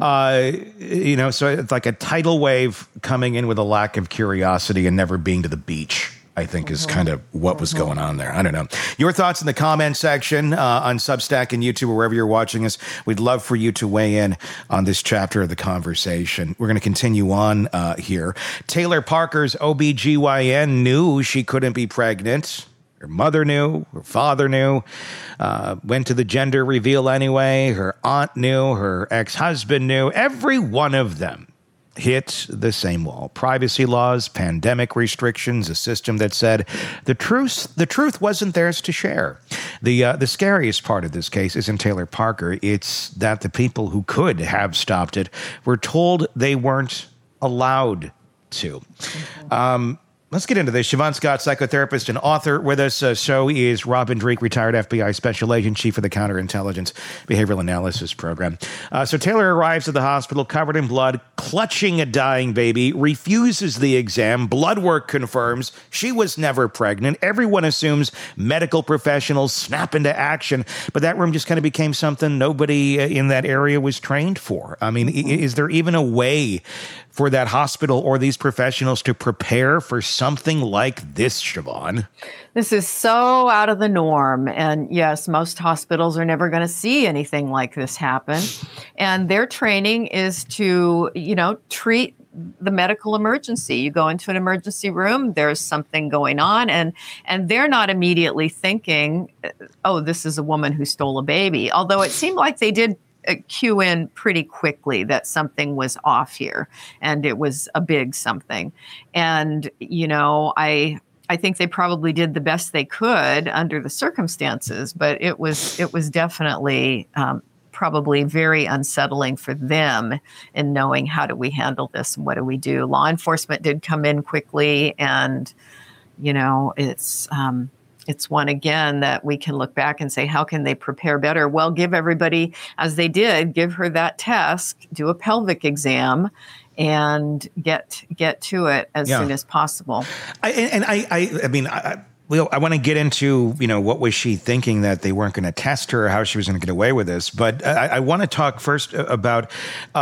S7: So it's like a tidal wave coming in with a lack of curiosity and never being to the beach, I think, is kind of what was going on there. I don't know. Your thoughts in the comment section on Substack and YouTube or wherever you're watching us. We'd love for you to weigh in on this chapter of the conversation. We're going to continue on here. Taylor Parker's OBGYN knew she couldn't be pregnant. Her mother knew. Her father knew. Went to the gender reveal anyway. Her aunt knew. Her ex-husband knew. Every one of them hit the same wall. Privacy laws, pandemic restrictions, a system that said the truth wasn't theirs to share. The scariest part of this case isn't Taylor Parker. It's that the people who could have stopped it were told they weren't allowed to. Let's get into this. Siobhan Scott, psychotherapist and author with us. So is Robin Dreeke, retired FBI special agent, chief of the Counterintelligence Behavioral Analysis Program. So Taylor arrives at the hospital covered in blood, clutching a dying baby, refuses the exam. Blood work confirms she was never pregnant. Everyone assumes medical professionals snap into action, but that room just kind of became something nobody in that area was trained for. I mean, is there even a way for that hospital or these professionals to prepare for something like this, Siobhan?
S9: This is so out of the norm. And yes, most hospitals are never going to see anything like this happen. And their training is to, treat the medical emergency. You go into an emergency room, there's something going on, and they're not immediately thinking, oh, this is a woman who stole a baby. Although it seemed like they did cue in pretty quickly that something was off here, and it was a big something. And, I think they probably did the best they could under the circumstances, but it was definitely probably very unsettling for them in knowing, how do we handle this and what do we do? Law enforcement did come in quickly, and, it's one, again, that we can look back and say, how can they prepare better? Well, give everybody, as they did, give her that task, do a pelvic exam, and get to it as soon as possible. I want to get into, what was she thinking, that they weren't going to test her, how she was going to get away with this. But I want to talk first about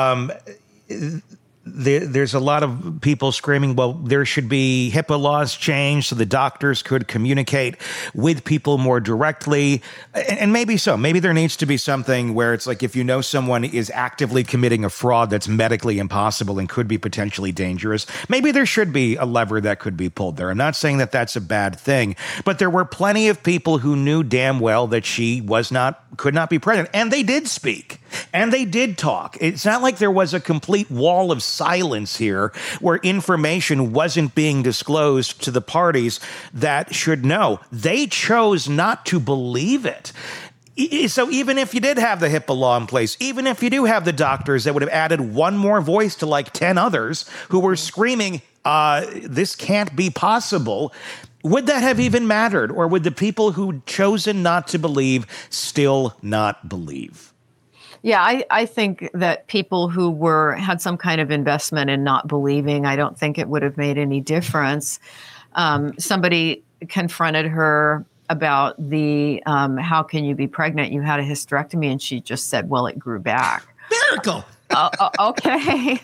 S9: there's a lot of people screaming, well, there should be HIPAA laws changed so the doctors could communicate with people more directly. And maybe so. Maybe there needs to be something where it's like, if you know someone is actively committing a fraud that's medically impossible and could be potentially dangerous, maybe there should be a lever that could be pulled there. I'm not saying that that's a bad thing, but there were plenty of people who knew damn well that she could not be pregnant, and they did speak.
S7: And they did talk. It's not like there was a complete wall of silence here where information wasn't being disclosed to the parties that should know. They chose not to believe it. So even if you did have the HIPAA law in place, even if you do have the doctors that would have added one more voice to like 10 others who were screaming, this can't be possible, would that have even mattered? Or would the people who'd chosen not to believe still not believe?
S9: Yeah, I think that people who had some kind of investment in not believing, I don't think it would have made any difference. Somebody confronted her about the how can you be pregnant? You had a hysterectomy, and she just said, well, it grew back.
S7: Miracle.
S9: Okay.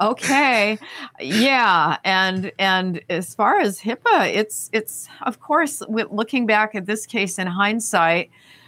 S9: Yeah. And as far as HIPAA, it's of course, looking back at this case in hindsight,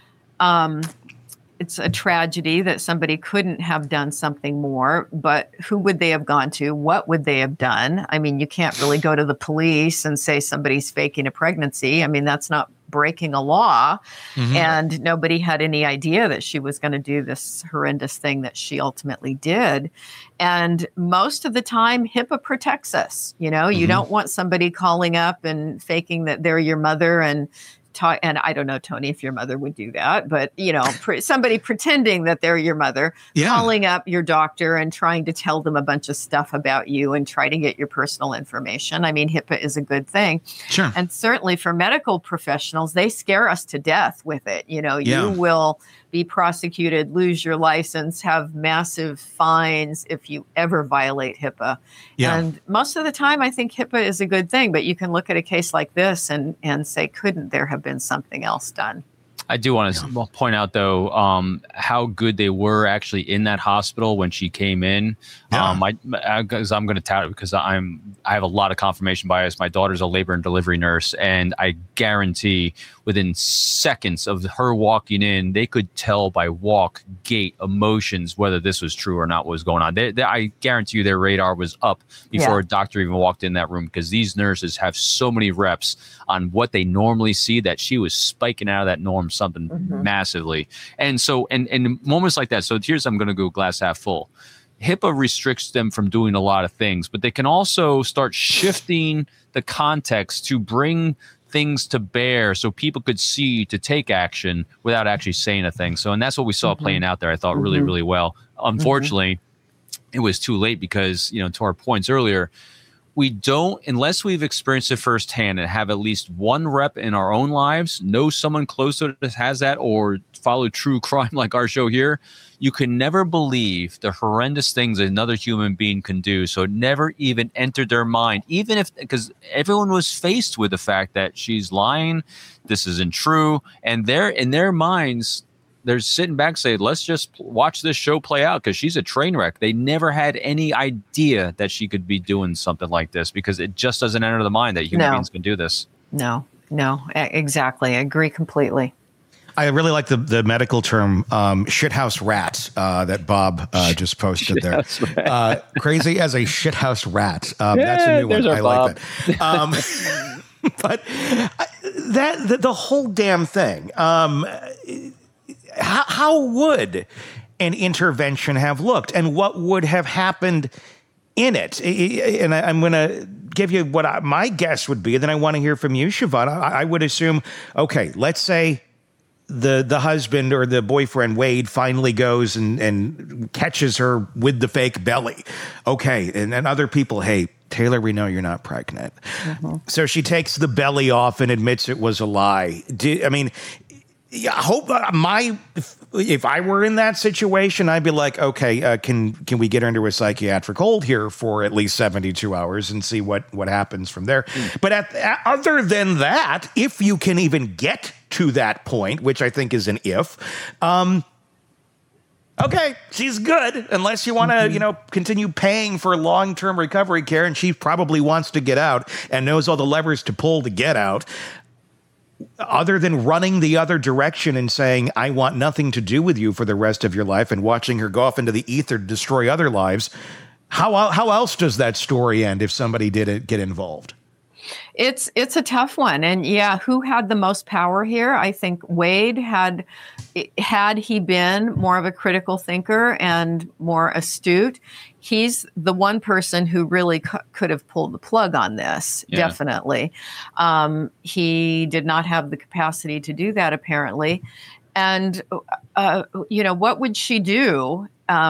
S9: it's a tragedy that somebody couldn't have done something more, but who would they have gone to? What would they have done? I mean, you can't really go to the police and say somebody's faking a pregnancy. I mean, that's not breaking a law. Mm-hmm. And nobody had any idea that she was going to do this horrendous thing that she ultimately did. And most of the time, HIPAA protects us. You know, you don't want somebody calling up and faking that they're your mother and and I don't know, Tony, if your mother would do that, but, you know, somebody pretending that they're your mother, calling up your doctor and trying to tell them a bunch of stuff about you and try to get your personal information. I mean, HIPAA is a good thing. Sure. And certainly for medical professionals, they scare us to death with it. You know, you will be prosecuted, lose your license, have massive fines if you ever violate HIPAA. Yeah. And most of the time, I think HIPAA is a good thing, but you can look at a case like this and say, couldn't there have been something else done?
S8: I do want to point out, though, how good they were actually in that hospital when she came in. Because I'm going to tout it because I have a lot of confirmation bias. My daughter's a labor and delivery nurse, and I guarantee within seconds of her walking in, they could tell by walk, gait, emotions whether this was true or not what was going on. I guarantee you their radar was up before a doctor even walked in that room, because these nurses have so many reps on what they normally see that she was spiking out of that norm something massively. And so, and in moments like that, so here's, I'm going to go glass half full. HIPAA restricts them from doing a lot of things, but they can also start shifting the context to bring things to bear so people could see to take action without actually saying a thing. So, and that's what we saw playing out there, I thought, really, really well. Unfortunately, it was too late because, you know, to our points earlier, we don't, unless we've experienced it firsthand and have at least one rep in our own lives, know someone close to us has that, or follow true crime like our show here, you can never believe the horrendous things another human being can do. So it never even entered their mind, even if, because everyone was faced with the fact that she's lying, this isn't true. And they're in their minds, they're sitting back saying, let's just watch this show play out because she's a train wreck. They never had any idea that she could be doing something like this because it just doesn't enter the mind that human beings can do this.
S9: No, exactly. I agree completely.
S7: I really like the medical term shithouse rat that Bob just posted there. Crazy as a shithouse rat. That's a new one. I like that. But the whole damn thing. How would an intervention have looked, and what would have happened in it? And I'm going to give you what my guess would be, and then I want to hear from you, Siobhan. I would assume, okay, let's say the husband or the boyfriend, Wade, finally goes and catches her with the fake belly. Okay, and other people, hey, Taylor, we know you're not pregnant. So she takes the belly off and admits it was a lie. I hope if I were in that situation, I'd be like, okay, can we get her into a psychiatric hold here for at least 72 hours and see what happens from there? But other than that, if you can even get to that point, which I think is an if, okay, she's good, unless you want to, continue paying for long-term recovery care, and she probably wants to get out and knows all the levers to pull to get out. Other than running the other direction and saying, I want nothing to do with you for the rest of your life, and watching her go off into the ether to destroy other lives, how else does that story end if somebody did get involved?
S9: It's a tough one. And yeah, who had the most power here? I think Wade had he been more of a critical thinker and more astute, he's the one person who really could have pulled the plug on this. Yeah. Definitely. He did not have the capacity to do that, apparently. And, what would she do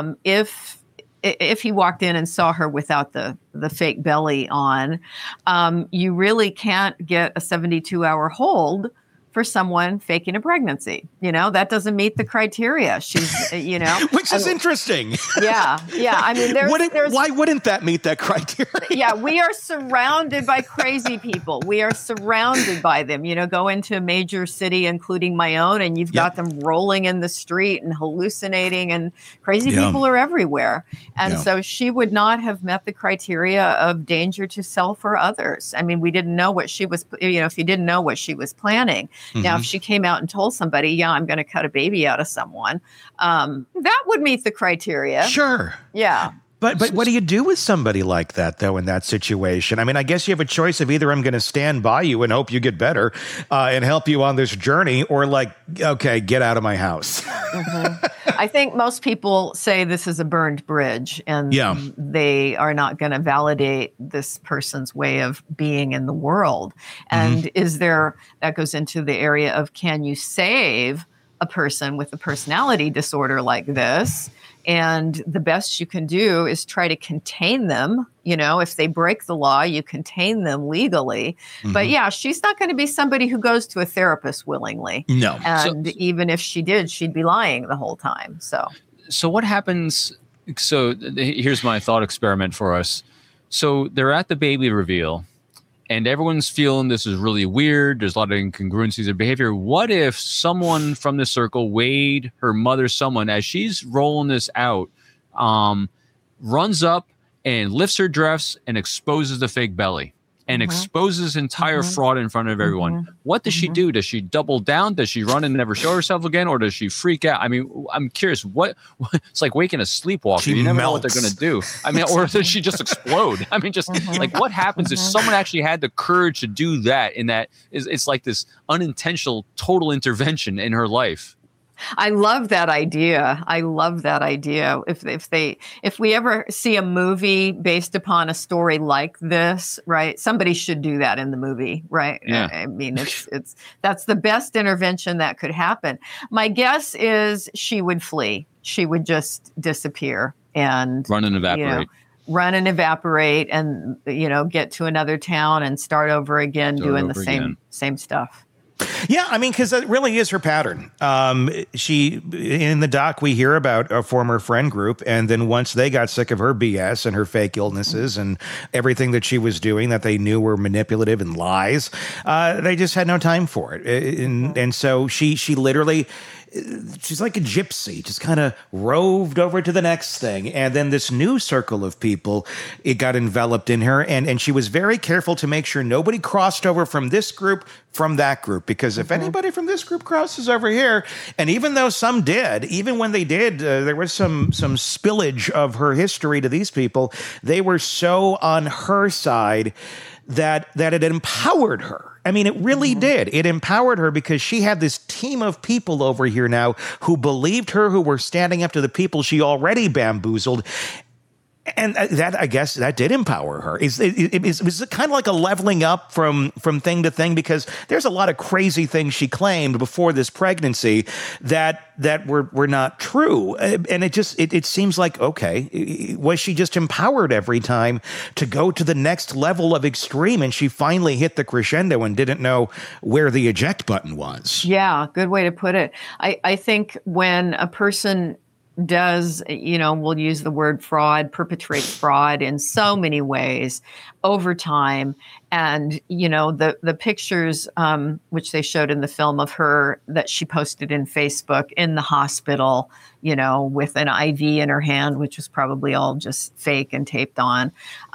S9: if he walked in and saw her without the fake belly on? You really can't get a 72-hour hold for someone faking a pregnancy. That doesn't meet the criteria. She's,
S7: which is interesting.
S9: Yeah. I mean,
S7: why wouldn't that meet that criteria?
S9: Yeah, we are surrounded by crazy people. We are surrounded by them. Go into a major city, including my own, and you've got them rolling in the street and hallucinating, and crazy people are everywhere. And so she would not have met the criteria of danger to self or others. I mean, we didn't know what she was, if you didn't know what she was planning. Mm-hmm. Now, if she came out and told somebody, I'm going to cut a baby out of someone, that would meet the criteria.
S7: Sure.
S9: Yeah.
S7: But what do you do with somebody like that, though, in that situation? I mean, I guess you have a choice of either I'm going to stand by you and hope you get better and help you on this journey, or okay, get out of my house.
S9: Mm-hmm. I think most people say this is a burned bridge, and they are not going to validate this person's way of being in the world. And that goes into the area of, can you save a person with a personality disorder like this? And the best you can do is try to contain them. If they break the law, you contain them legally. Mm-hmm. But she's not going to be somebody who goes to a therapist willingly.
S7: No.
S9: And even if she did, she'd be lying the whole time.
S8: So what happens? So here's my thought experiment for us. So they're at the baby reveal, and everyone's feeling this is really weird. There's a lot of incongruencies in behavior. What if someone from the circle, Wade, her mother, someone, as she's rolling this out, runs up and lifts her dress and exposes the fake belly and exposes entire fraud in front of everyone? What does she do? Does she double down? Does she run and never show herself again? Or does she freak out? I mean, I'm curious. It's like waking a sleepwalker. You never know what they're going to do. I mean, or does she just explode? I mean, just what happens if someone actually had the courage to do that? It's like this unintentional total intervention in her life.
S9: I love that idea. If we ever see a movie based upon a story like this, right? Somebody should do that in the movie, right?
S8: Yeah.
S9: I mean, that's the best intervention that could happen. My guess is she would flee. She would just disappear and
S8: run and evaporate.
S9: And get to another town and start over again, doing the same stuff.
S7: Yeah, I mean, because that really is her pattern. She, in the doc, we hear about a former friend group, and then once they got sick of her BS and her fake illnesses and everything that she was doing that they knew were manipulative and lies, they just had no time for it. And so she literally, she's like a gypsy, just kind of roved over to the next thing. And then this new circle of people, it got enveloped in her. And she was very careful to make sure nobody crossed over from this group, from that group. Because if anybody from this group crosses over here, and even though some did, even when they did, there was some spillage of her history to these people, they were so on her side that it empowered her. I mean, it really did. It empowered her because she had this team of people over here now who believed her, who were standing up to the people she already bamboozled. And that, I guess, that did empower her. It was kind of like a leveling up from thing to thing, because there's a lot of crazy things she claimed before this pregnancy that were not true. And it seems like, okay, was she just empowered every time to go to the next level of extreme, and she finally hit the crescendo and didn't know where the eject button was?
S9: Yeah, good way to put it. I think when a person does, we'll use the word fraud, perpetrates fraud in so many ways over time. And, the pictures, which they showed in the film of her that she posted in Facebook in the hospital, with an IV in her hand, which was probably all just fake and taped on.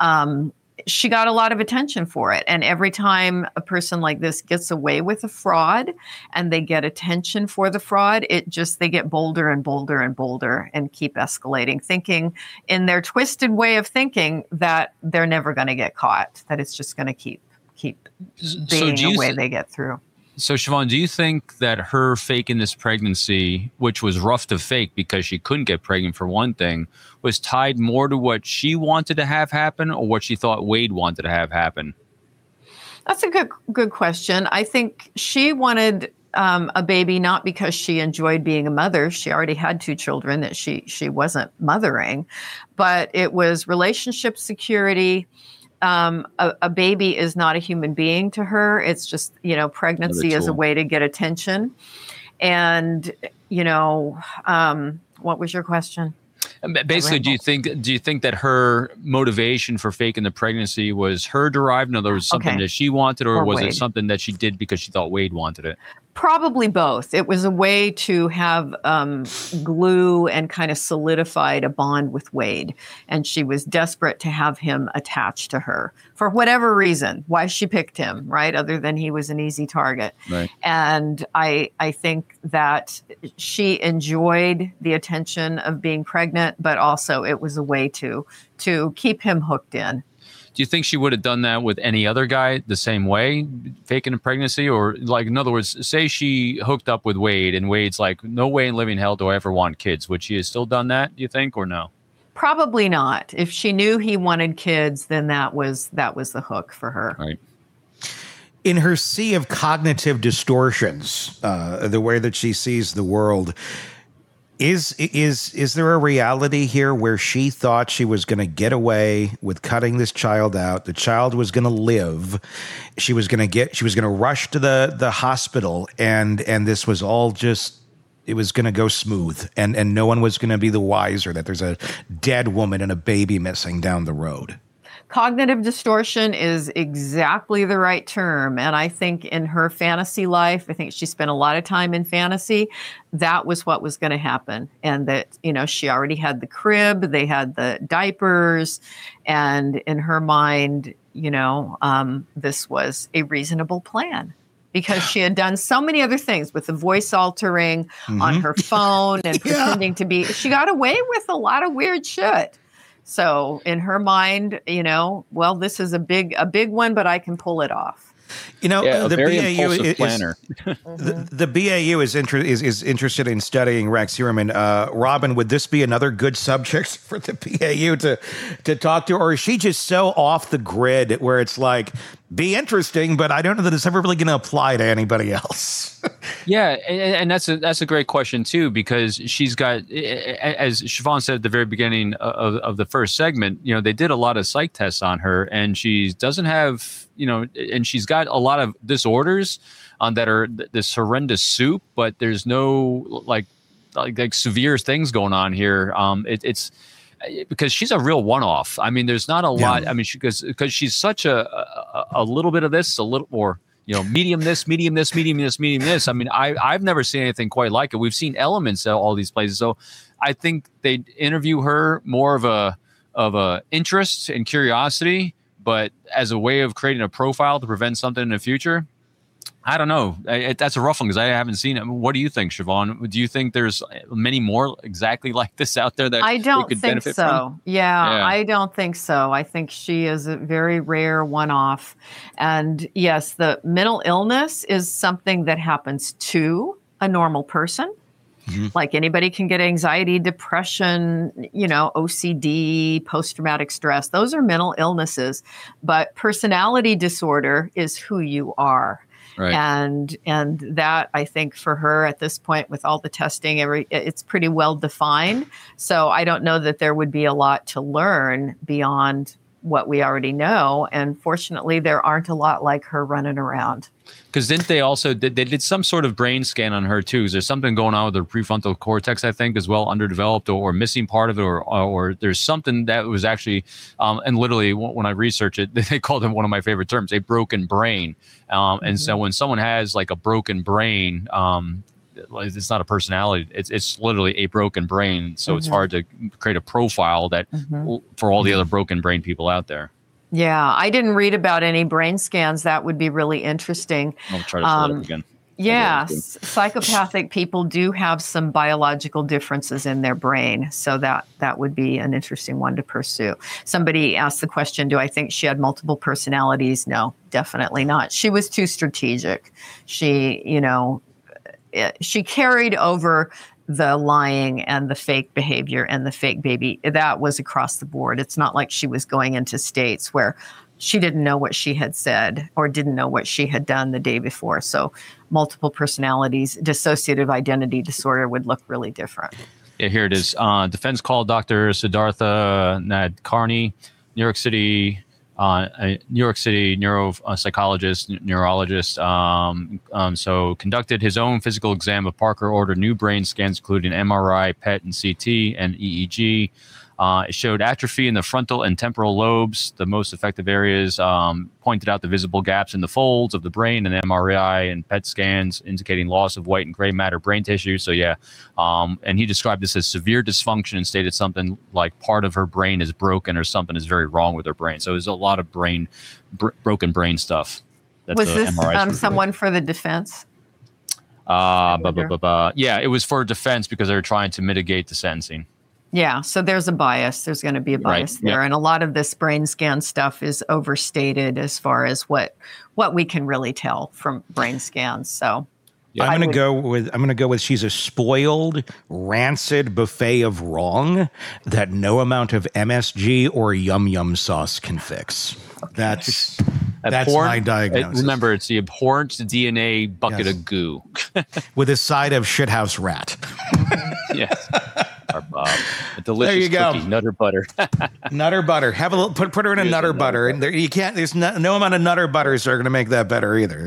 S9: She got a lot of attention for it. And every time a person like this gets away with a fraud and they get attention for the fraud, they get bolder and bolder and bolder and keep escalating, thinking in their twisted way of thinking that they're never going to get caught, that it's just going to keep keep being the way they get through.
S8: So, Siobhan, do you think that her faking this pregnancy, which was rough to fake because she couldn't get pregnant for one thing, was tied more to what she wanted to have happen or what she thought Wade wanted to have happen?
S9: That's a good question. I think she wanted a baby not because she enjoyed being a mother. She already had 2 children that she wasn't mothering, but it was relationship security. A baby is not a human being to her. It's just, pregnancy is a way to get attention. And, what was your question?
S8: Basically, do you think that her motivation for faking the pregnancy was her derived? In other words, something that she wanted, or was it something that she did because she thought Wade wanted it?
S9: Probably both. It was a way to have glue and kind of solidified a bond with Wade. And she was desperate to have him attached to her for whatever reason, why she picked him, right? Other than he was an easy target.
S8: Right.
S9: And I think that she enjoyed the attention of being pregnant, but also it was a way to keep him hooked in.
S8: Do you think she would have done that with any other guy the same way, faking a pregnancy? Or, like, in other words, say she hooked up with Wade and Wade's like, no way in living hell do I ever want kids. Would she have still done that, do you think, or no?
S9: Probably not. If she knew he wanted kids, then that was the hook for her.
S8: Right.
S7: In her sea of cognitive distortions, the way that she sees the world, Is there a reality here where she thought she was going to get away with cutting this child out? The child was going to live. She was going to rush to the hospital, and this was all just, it was going to go smooth, and no one was going to be the wiser that there's a dead woman and a baby missing down the road.
S9: Cognitive distortion is exactly the right term. And I think in her fantasy life, I think she spent a lot of time in fantasy. That was what was going to happen. And that, she already had the crib, they had the diapers. And in her mind, this was a reasonable plan. Because she had done so many other things with the voice altering on her phone and pretending to be, she got away with a lot of weird shit. So in her mind, well, this is a big one, but I can pull it off.
S8: The BAU is planner.
S7: the BAU is interested in studying Rex Heuermann. Robin, would this be another good subject for the BAU to talk to, or is she just so off the grid where it's like, be interesting, but I don't know that it's ever really going to apply to anybody else?
S8: Yeah, and that's a great question too, because she's got, as Siobhan said at the very beginning of the first segment, they did a lot of psych tests on her, and she doesn't have, and she's got a lot of disorders that are this horrendous soup, but there's no like severe things going on here. It's because she's a real one-off. I mean, there's not a lot. I mean, because she's such a little bit of this, a little more, medium this, medium this, medium this, medium this. I mean, I've never seen anything quite like it. We've seen elements at all these places. So I think they'd interview her more of a interest and curiosity, but as a way of creating a profile to prevent something in the future. I don't know. That's a rough one because I haven't seen it. What do you think, Siobhan? Do you think there's many more exactly like this out there that
S9: I don't
S8: could
S9: think
S8: benefit
S9: so.
S8: from?
S9: Yeah, I don't think so. I think she is a very rare one-off. And yes, the mental illness is something that happens to a normal person. Mm-hmm. Like anybody can get anxiety, depression, OCD, post-traumatic stress. Those are mental illnesses. But personality disorder is who you are.
S8: Right.
S9: And that, I think, for her at this point, with all the testing, it's pretty well defined. So I don't know that there would be a lot to learn beyond what we already know. And fortunately, there aren't a lot like her running around.
S8: Because didn't they also they did some sort of brain scan on her too? Is there something going on with the prefrontal cortex, I think, as well, underdeveloped or missing part of it, or there's something that was actually and literally when I researched it, they called it one of my favorite terms, a broken brain. And so when someone has like a broken brain, it's not a personality, it's literally a broken brain. So it's hard to create a profile that for all the other broken brain people out there.
S9: Yeah, I didn't read about any brain scans. That would be really interesting.
S8: I'll try to pull it up again.
S9: Yes, psychopathic people do have some biological differences in their brain, so that would be an interesting one to pursue. Somebody asked the question, do I think she had multiple personalities? No, definitely not. She was too strategic. She carried over the lying and the fake behavior and the fake baby. That was across the board. It's not like she was going into states where she didn't know what she had said or didn't know what she had done the day before. So multiple personalities, dissociative identity disorder would look really different.
S8: Yeah, here it is. Defense called Dr. Siddhartha Nadkarni, New York City neuropsychologist, neurologist. So conducted his own physical exam of Parker, ordered new brain scans, including MRI, PET, and CT, and EEG. It showed atrophy in the frontal and temporal lobes, the most affected areas, pointed out the visible gaps in the folds of the brain, and MRI and PET scans indicating loss of white and gray matter brain tissue. So, yeah. And he described this as severe dysfunction and stated something like part of her brain is broken or something is very wrong with her brain. So there's a lot of broken brain stuff.
S9: Was this someone for the defense?
S8: Yeah, it was for defense because they were trying to mitigate the sentencing.
S9: Yeah, so there's a bias. There's going to be a bias there. Yeah. And a lot of this brain scan stuff is overstated as far as what we can really tell from brain scans. So
S7: yeah, I'm going to go with she's a spoiled, rancid buffet of wrong that no amount of MSG or yum yum sauce can fix. Okay. That's my diagnosis.
S8: Remember, it's the abhorrent DNA bucket of goo.
S7: With a side of shithouse rat.
S8: Yes. A delicious
S7: there you go.
S8: Cookie, Nutter Butter.
S7: Nutter Butter. Have a little, put her in a Nutter Butter. And there, you can't, there's no amount of Nutter Butters are going to make that better either.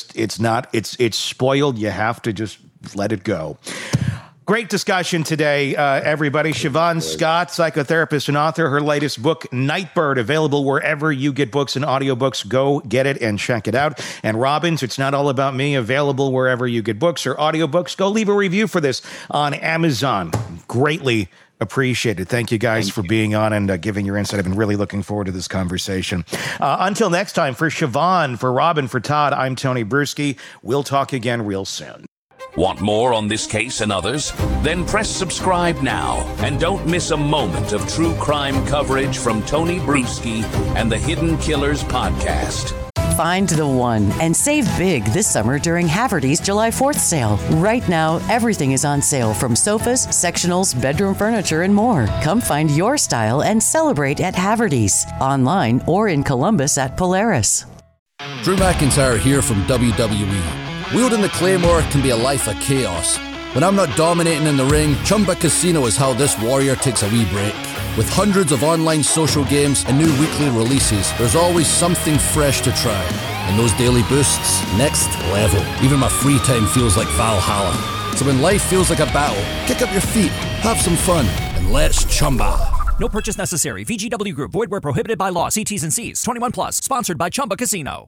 S7: It's spoiled. You have to just let it go. Great discussion today, everybody. Siobhan Scott, psychotherapist and author. Her latest book, Nightbird, available wherever you get books and audiobooks. Go get it and check it out. And Robbins, It's Not All About Me, available wherever you get books or audiobooks. Go leave a review for this on Amazon. Greatly appreciated. Thank you guys for being on and giving your insight. I've been really looking forward to this conversation. Until next time, for Siobhan, for Robin, for Todd, I'm Tony Bruschi. We'll talk again real soon.
S6: Want more on this case and others? Then press subscribe now and don't miss a moment of true crime coverage from Tony Bruschi and the Hidden Killers podcast.
S4: Find the one and save big this summer during Haverty's July 4th sale. Right now, everything is on sale from sofas, sectionals, bedroom furniture, and more. Come find your style and celebrate at Haverty's, online or in Columbus at Polaris.
S10: Drew McIntyre here from WWE. Wielding the Claymore can be a life of chaos. When I'm not dominating in the ring, Chumba Casino is how this warrior takes a wee break. With hundreds of online social games and new weekly releases, there's always something fresh to try. And those daily boosts, next level. Even my free time feels like Valhalla. So when life feels like a battle, kick up your feet, have some fun, and let's Chumba.
S11: No purchase necessary. VGW Group. Void where prohibited by law. See T's and C's. 21 plus. Sponsored by Chumba Casino.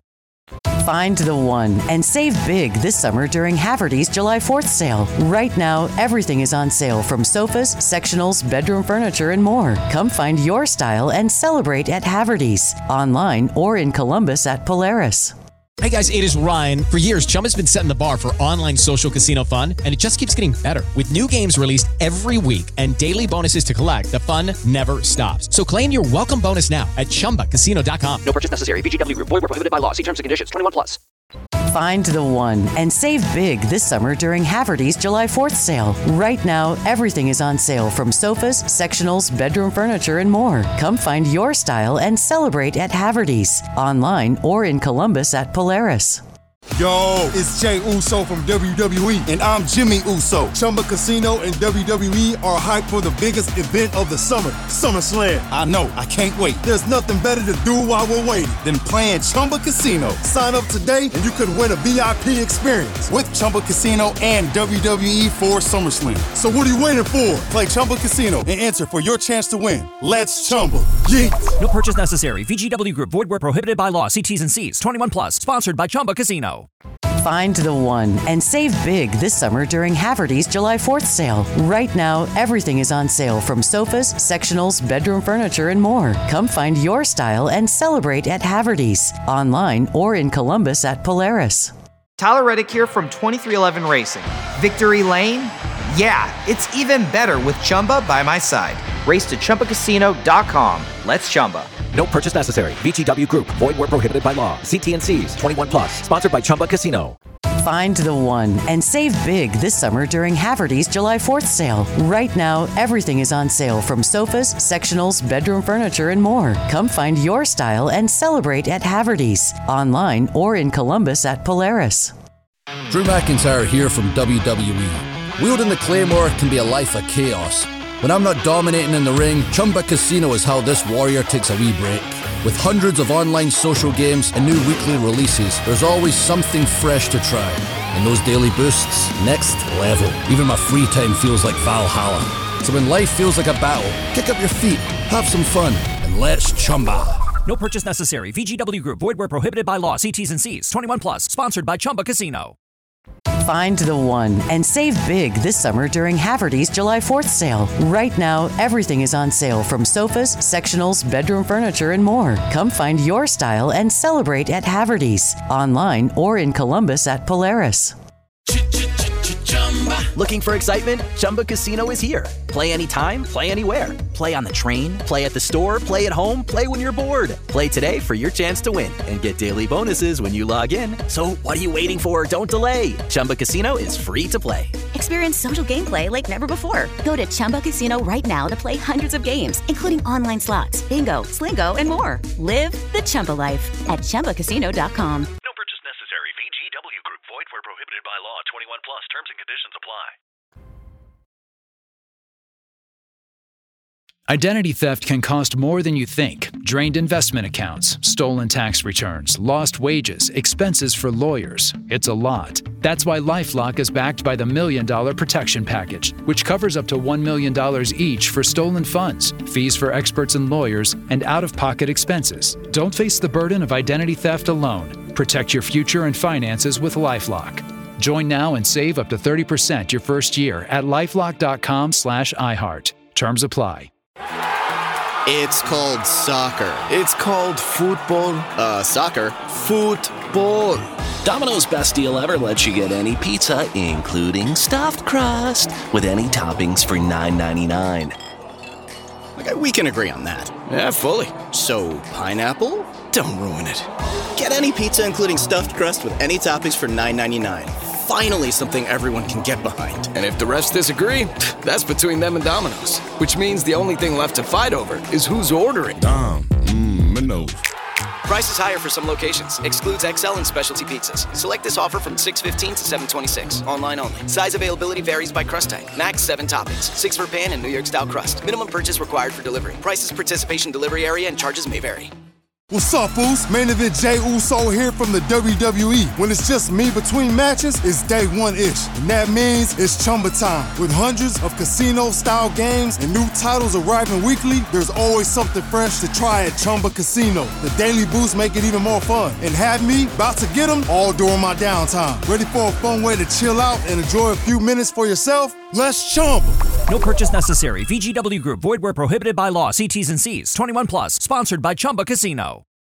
S4: Find the one and save big this summer during Haverty's July 4th sale. Right now, everything is on sale from sofas, sectionals, bedroom furniture, and more. Come find your style and celebrate at Haverty's, online or in Columbus at Polaris.
S2: Hey guys, it is Ryan. For years, Chumba's been setting the bar for online social casino fun, and it just keeps getting better. With new games released every week and daily bonuses to collect, the fun never stops. So claim your welcome bonus now at ChumbaCasino.com.
S3: No purchase necessary. VGW Group. Void where prohibited by law. See terms and conditions. 21 plus.
S4: Find the one and save big this summer during Haverty's July 4th sale. Right now, everything is on sale from sofas, sectionals, bedroom furniture, and more. Come find your style and celebrate at Haverty's, online or in Columbus at Polaris.
S12: Yo, it's Jey Uso from WWE, and I'm Jimmy Uso. Chumba Casino and WWE are hyped for the biggest event of the summer, SummerSlam. I know, I can't wait. There's nothing better to do while we're waiting than playing Chumba Casino. Sign up today and you could win a VIP experience with Chumba Casino and WWE for SummerSlam. So what are you waiting for? Play Chumba Casino and enter for your chance to win. Let's Chumba. Yeah.
S11: No purchase necessary. VGW Group. Void where prohibited by law. See T's and C's. 21 plus. Sponsored by Chumba Casino.
S4: Find the one and save big this summer during Haverty's July 4th sale. Right now, everything is on sale from sofas, sectionals, bedroom furniture, and more. Come find your style and celebrate at Haverty's, online or in Columbus at Polaris.
S5: Tyler Reddick here from 2311 Racing. Victory Lane? Yeah, it's even better with Chumba by my side. Race to ChumbaCasino.com. Let's Chumba.
S3: No purchase necessary. VGW Group. Void where prohibited by law. See T&Cs. 21 plus. Sponsored by Chumba Casino.
S4: Find the one and save big this summer during Haverty's July 4th sale. Right now, everything is on sale from sofas, sectionals, bedroom furniture, and more. Come find your style and celebrate at Haverty's. Online or in Columbus at Polaris.
S10: Drew McIntyre here from WWE. Wielding the Claymore can be a life of chaos. When I'm not dominating in the ring, Chumba Casino is how this warrior takes a wee break. With hundreds of online social games and new weekly releases, there's always something fresh to try. And those daily boosts, next level. Even my free time feels like Valhalla. So when life feels like a battle, kick up your feet, have some fun, and let's Chumba.
S11: No purchase necessary. VGW Group. Void where prohibited by law. See T's and C's. 21 plus. Sponsored by Chumba Casino.
S4: Find the one and save big this summer during Haverty's July 4th sale. Right now, everything is on sale from sofas, sectionals, bedroom furniture, and more. Come find your style and celebrate at Haverty's. Online or in Columbus at Polaris.
S13: Looking for excitement? Chumba Casino is here. Play anytime, play anywhere. Play on the train, play at the store, play at home, play when you're bored. Play today for your chance to win and get daily bonuses when you log in. So what are you waiting for? Don't delay. Chumba Casino is free to play.
S14: Experience social gameplay like never before. Go to Chumba Casino right now to play hundreds of games, including online slots, bingo, Slingo, and more. Live the Chumba life at ChumbaCasino.com.
S15: No purchase necessary. VGW Group. Void where prohibited by law. 21 plus. Terms and conditions apply.
S16: Identity theft can cost more than you think. Drained investment accounts, stolen tax returns, lost wages, expenses for lawyers. It's a lot. That's why LifeLock is backed by the $1 Million Protection Package, which covers up to $1 million each for stolen funds, fees for experts and lawyers, and out-of-pocket expenses. Don't face the burden of identity theft alone. Protect your future and finances with LifeLock. Join now and save up to 30% your first year at LifeLock.com/iHeart. Terms apply.
S17: It's called soccer. It's called football. Soccer. Football.
S18: Domino's best deal ever lets you get any pizza, including stuffed crust, with any toppings for $9.99.
S17: Okay, we can agree on that. Yeah, fully. So, pineapple? Don't ruin it. Get any pizza, including stuffed crust, with any toppings for $9.99. Finally, something everyone can get behind.
S19: And if the refs disagree, that's between them and Domino's. Which means the only thing left to fight over is who's ordering.
S12: Domino's.
S20: Price is higher for some locations. Excludes XL and specialty pizzas. Select this offer from 6/15 to 7/26. Online only. Size availability varies by crust type. Max 7 toppings. 6 for pan and New York style crust. Minimum purchase required for delivery. Prices, participation, delivery area, and charges may vary.
S12: What's up, Foos? Main event Jey Uso here from the WWE. When it's just me between matches, it's day one-ish. And that means it's Chumba time. With hundreds of casino-style games and new titles arriving weekly, there's always something fresh to try at Chumba Casino. The daily boosts make it even more fun. And have me about to get them all during my downtime. Ready for a fun way to chill out and enjoy a few minutes for yourself? Let's Chumba.
S11: No purchase necessary. VGW Group. Void where prohibited by law. See T's and C's. 21 plus. Sponsored by Chumba Casino.